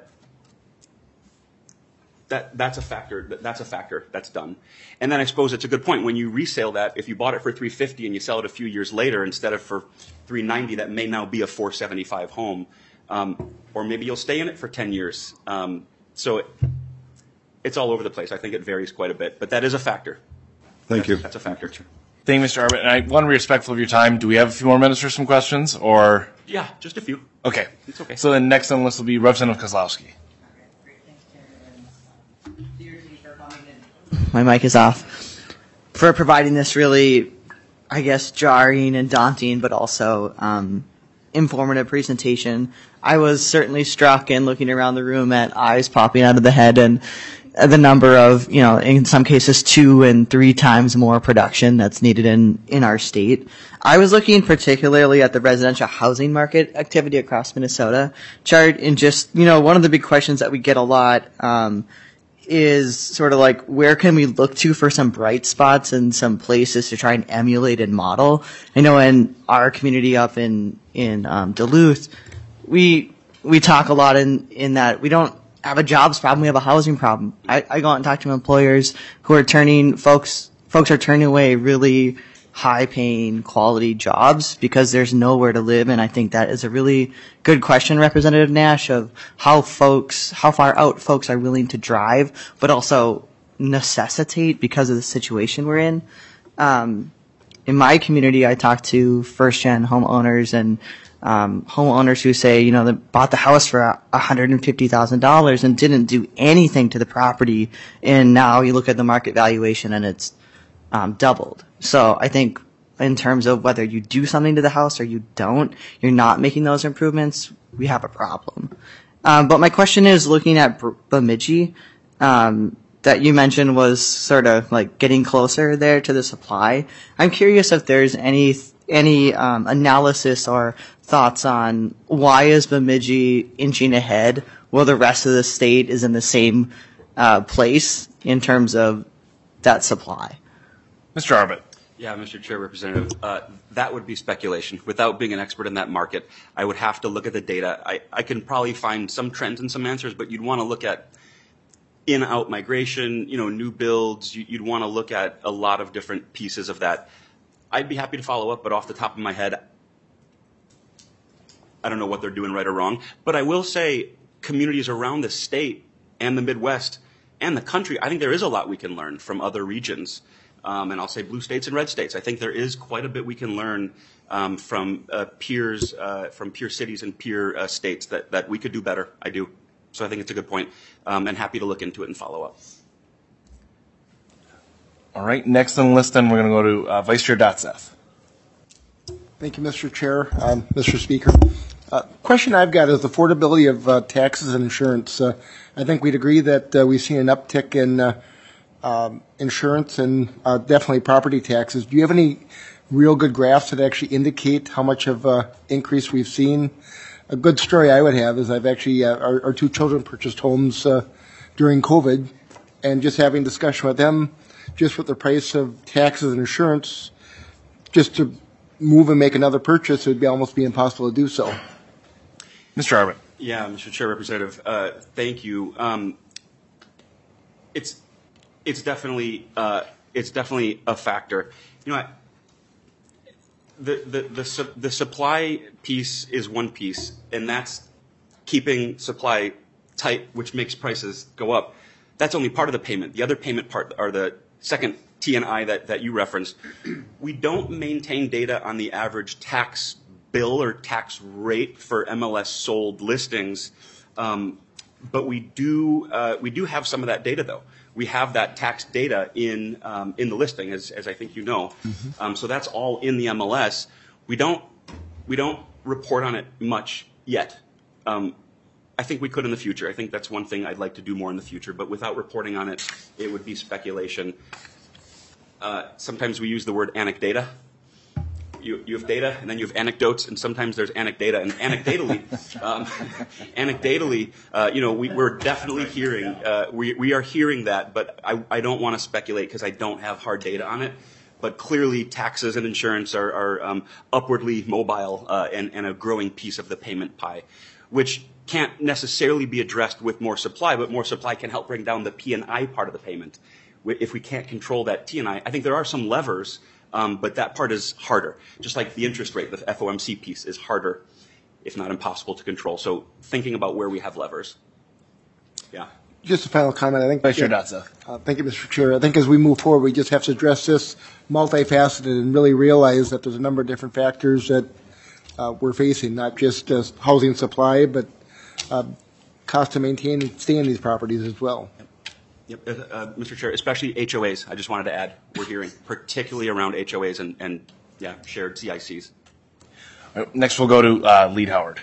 that's a factor. That's a factor. That's done. And then I suppose it's a good point when you resale that. If you bought it for $350 and you sell it a few years later instead of for $390, that may now be a $475 home. Or maybe you'll stay in it for 10 years. So it's all over the place. I think it varies quite a bit, but that is a factor. Thank you. That's a factor. Thank you, Mr. Arbit. And I want to be respectful of your time. Do we have a few more minutes for some questions, or? Yeah, just a few. Okay. It's okay. So then next on the list will be Representative Kozlowski. My mic is off. For providing this really, I guess, jarring and daunting, but also informative presentation. I was certainly struck in looking around the room at eyes popping out of the head and the number of, in some cases 2 and 3 times more production that's needed in our state. I was looking particularly at the residential housing market activity across Minnesota chart, and just, one of the big questions that we get a lot is sort of like, where can we look to for some bright spots and some places to try and emulate and model? I know in our community up in Duluth, we talk a lot in that we don't have a jobs problem, we have a housing problem. I go out and talk to employers who are folks are turning away really high paying quality jobs because there's nowhere to live. And I think that is a really good question, Representative Nash, of how far out folks are willing to drive, but also necessitate because of the situation we're in. In my community, I talk to first-gen homeowners and homeowners who say, they bought the house for $150,000 and didn't do anything to the property, and now you look at the market valuation and it's doubled. So I think in terms of whether you do something to the house or you don't, you're not making those improvements, we have a problem. But my question is, looking at Bemidji, that you mentioned was sort of like getting closer there to the supply. I'm curious if there's any analysis or thoughts on why is Bemidji inching ahead while the rest of the state is in the same place in terms of that supply. Mr. Arbit. Yeah, Mr. Chair, Representative, that would be speculation. Without being an expert in that market, I would have to look at the data. I can probably find some trends and some answers, but you'd want to look at in-out migration, new builds. You'd want to look at a lot of different pieces of that. I'd be happy to follow up, but off the top of my head, I don't know what they're doing right or wrong. But I will say communities around the state and the Midwest and the country, I think there is a lot we can learn from other regions. And I'll say blue states and red states. I think there is quite a bit we can learn from peer cities and peer states that we could do better. I do. So I think it's a good point, and happy to look into it and follow up. All right, next on the list, then we're going to go to Vice Chair Dotseth. Thank you, Mr. Chair, Mr. Speaker. Question I've got is affordability of taxes and insurance. I think we'd agree that we've seen an uptick in insurance and definitely property taxes. Do you have any real good graphs that actually indicate how much of increase we've seen? A good story I would have is I've actually, our two children purchased homes during COVID, and just having discussion with them, just with the price of taxes and insurance, just to move and make another purchase, it would almost be impossible to do so. Mr. Arbit. Yeah, Mr. Chair, Representative, thank you. It's definitely a factor. The supply piece is one piece, and that's keeping supply tight, which makes prices go up. That's only part of the payment. The other payment part are the second T&I that you referenced. We don't maintain data on the average tax bill or tax rate for MLS sold listings, but we do have some of that data though. We have that tax data in the listing, as I think you know. Mm-hmm. So that's all in the MLS. We don't report on it much yet. I think we could in the future. I think that's one thing I'd like to do more in the future. But without reporting on it, it would be speculation. Sometimes we use the word anecdata. You have data, and then you have anecdotes, and sometimes there's anecdata. And anecdotally, we're definitely hearing, we are hearing that, but I don't want to speculate because I don't have hard data on it. But clearly, taxes and insurance are upwardly mobile and a growing piece of the payment pie, which can't necessarily be addressed with more supply, but more supply can help bring down the P&I part of the payment. If we can't control that T&I, I think there are some levers. But that part is harder. Just like the interest rate, the FOMC piece is harder, if not impossible to control. So thinking about where we have levers. Yeah. Just a final comment. I think. Vice Chair Dotseth. Thank you, Mr. Chair. I think as we move forward, we just have to address this multifaceted and really realize that there's a number of different factors that we're facing, not just housing supply, but cost to maintain and stay in these properties as well. Yep, Mr. Chair, especially HOAs. I just wanted to add, we're hearing, particularly around HOAs and shared CICs. Right, next, we'll go to Lead Howard.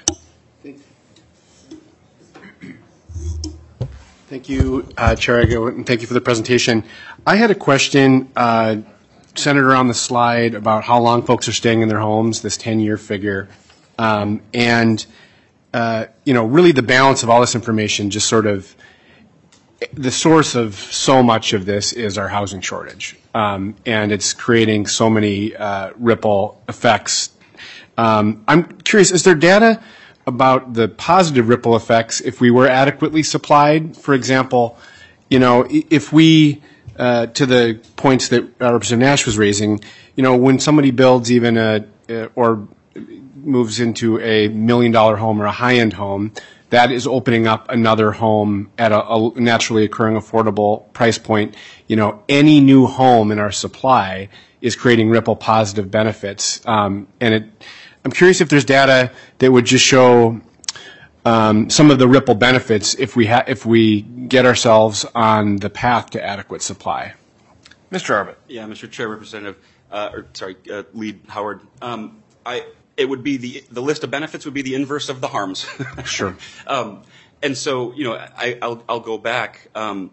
Thank you, Chair Aguirre, and thank you for the presentation. I had a question centered around the slide about how long folks are staying in their homes, this 10-year figure, and really the balance of all this information, just sort of the source of so much of this is our housing shortage, and it's creating so many ripple effects. I'm curious, is there data about the positive ripple effects if we were adequately supplied. For example, if we, to the points that Representative Nash was raising, when somebody builds even or moves into a $1 million home or a high-end home, that is opening up another home at a naturally occurring affordable price point. Any new home in our supply is creating ripple positive benefits. I'm curious if there's data that would just show some of the ripple benefits if we get ourselves on the path to adequate supply. Mr. Arbit. Yeah, Mr. Chair, Representative, Lead Howard. It would be the list of benefits would be the inverse of the harms. Sure. And so, I'll go back. Where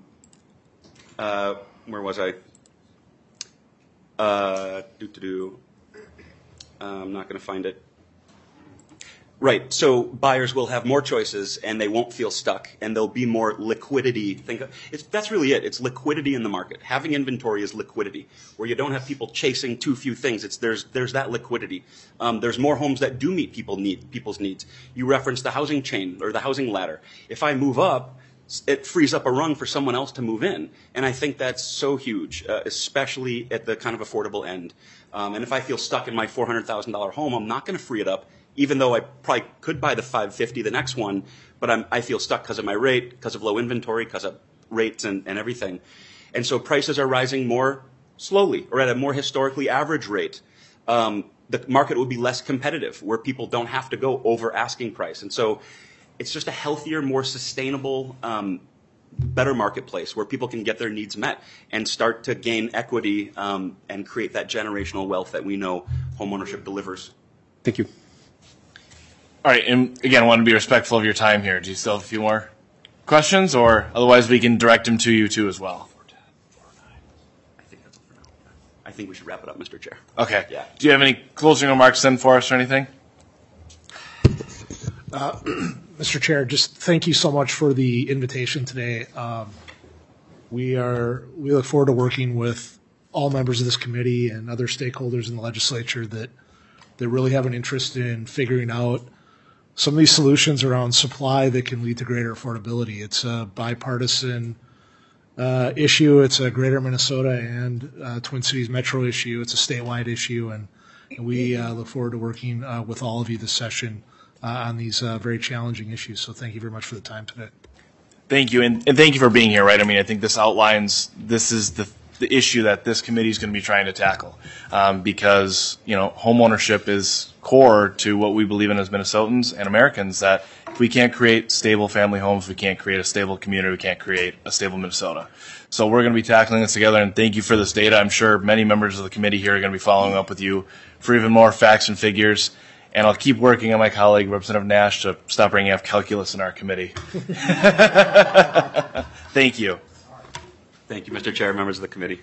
was I? I'm not going to find it. Right. So buyers will have more choices, and they won't feel stuck, and there'll be more liquidity. That's really it. It's liquidity in the market. Having inventory is liquidity, where you don't have people chasing too few things. There's that liquidity. There's more homes that do meet people's needs. You referenced the housing chain or the housing ladder. If I move up, it frees up a rung for someone else to move in, and I think that's so huge, especially at the kind of affordable end. And if I feel stuck in my $400,000 home, I'm not going to free it up, even though I probably could buy the $550,000, the next one, but I feel stuck because of my rate, because of low inventory, because of rates and everything. And so prices are rising more slowly or at a more historically average rate. The market will be less competitive, where people don't have to go over asking price. And so it's just a healthier, more sustainable, better marketplace where people can get their needs met and start to gain equity and create that generational wealth that we know homeownership delivers. Thank you. All right, and again, I want to be respectful of your time here. Do you still have a few more questions, or otherwise we can direct them to you too as well? I think we should wrap it up, Mr. Chair. Okay. Yeah. Do you have any closing remarks then for us or anything? Mr. Chair, just thank you so much for the invitation today. We look forward to working with all members of this committee and other stakeholders in the legislature that really have an interest in figuring out some of these solutions around supply that can lead to greater affordability. It's a bipartisan issue. It's a Greater Minnesota and Twin Cities Metro issue. It's a statewide issue, and we look forward to working with all of you this session on these very challenging issues. So thank you very much for the time today. Thank you, and thank you for being here, right? I mean, I think this outlines, this is the issue that this committee is going to be trying to tackle because, home ownership is core to what we believe in as Minnesotans and Americans, that if we can't create stable family homes, we can't create a stable community, we can't create a stable Minnesota. So we're going to be tackling this together, and thank you for this data. I'm sure many members of the committee here are going to be following up with you for even more facts and figures. And I'll keep working on my colleague, Representative Nash, to stop bringing up calculus in our committee. Thank you. Thank you, Mr. Chair, members of the committee.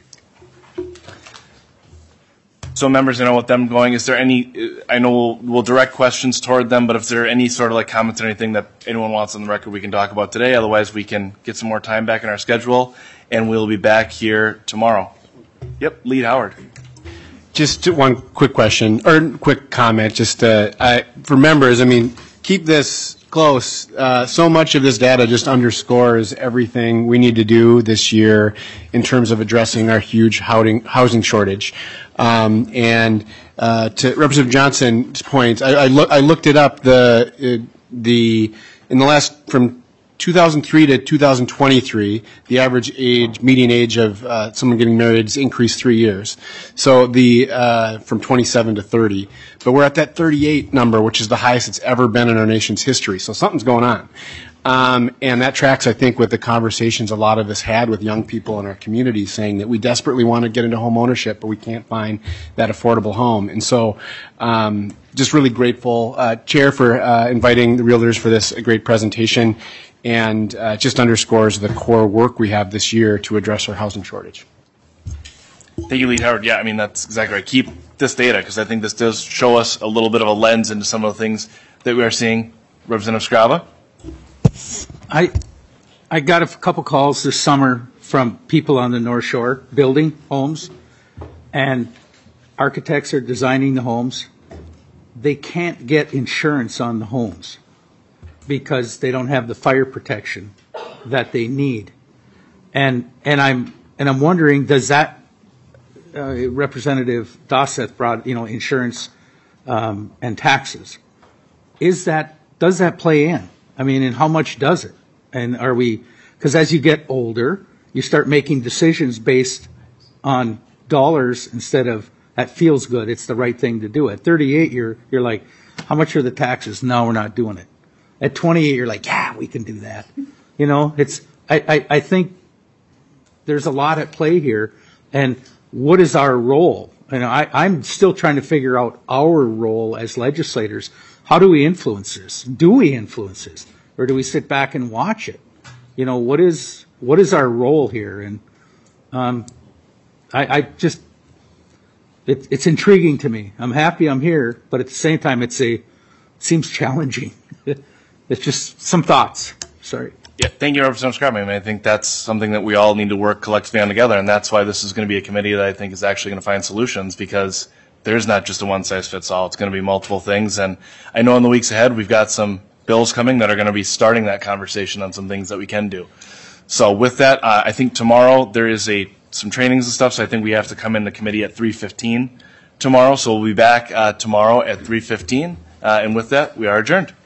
So members, with them going, is there any, I know we'll direct questions toward them, but if there are any sort of comments or anything that anyone wants on the record we can talk about today, otherwise we can get some more time back in our schedule, and we'll be back here tomorrow. Yep, Lead Howard. Just one quick question, or quick comment, just for members, keep this close. So much of this data just underscores everything we need to do this year in terms of addressing our huge housing shortage. And to Representative Johnson's point, I looked it up, in the last, from 2003 to 2023, the median age of someone getting married has increased 3 years. So from 27 to 30. But we're at that 38 number, which is the highest it's ever been in our nation's history. So something's going on. And that tracks, I think, with the conversations a lot of us had with young people in our community saying that we desperately want to get into home ownership, but we can't find that affordable home. And so just really grateful, Chair, for inviting the Realtors for this great presentation. And just underscores the core work we have this year to address our housing shortage. Thank you, Lead Howard. Yeah, that's exactly right. Keep this data, because I think this does show us a little bit of a lens into some of the things that we are seeing. Representative Scrava? I got a couple calls this summer from people on the North Shore building homes, and architects are designing the homes. They can't get insurance on the homes. because they don't have the fire protection that they need. And I'm wondering, does that Representative Dosseth brought, insurance and taxes. Does that play in? I mean, and how much does it? And because as you get older, you start making decisions based on dollars instead of that feels good, it's the right thing to do. At 38, you're like, how much are the taxes? No, we're not doing it. At 28, you're like, yeah, we can do that. I think there's a lot at play here, and what is our role? And I'm still trying to figure out our role as legislators. How do we influence this? Do we influence this? Or do we sit back and watch it? What is our role here? And it's intriguing to me. I'm happy I'm here, but at the same time, it seems challenging. It's just some thoughts. Sorry. Yeah, thank you, Representative Scrub. I think that's something that we all need to work collectively on together, and that's why this is going to be a committee that I think is actually going to find solutions, because there's not just a one-size-fits-all. It's going to be multiple things, and I know in the weeks ahead we've got some bills coming that are going to be starting that conversation on some things that we can do. So with that, I think tomorrow there is some trainings and stuff, so I think we have to come into committee at 3:15 tomorrow, so we'll be back tomorrow at 3:15, and with that, we are adjourned.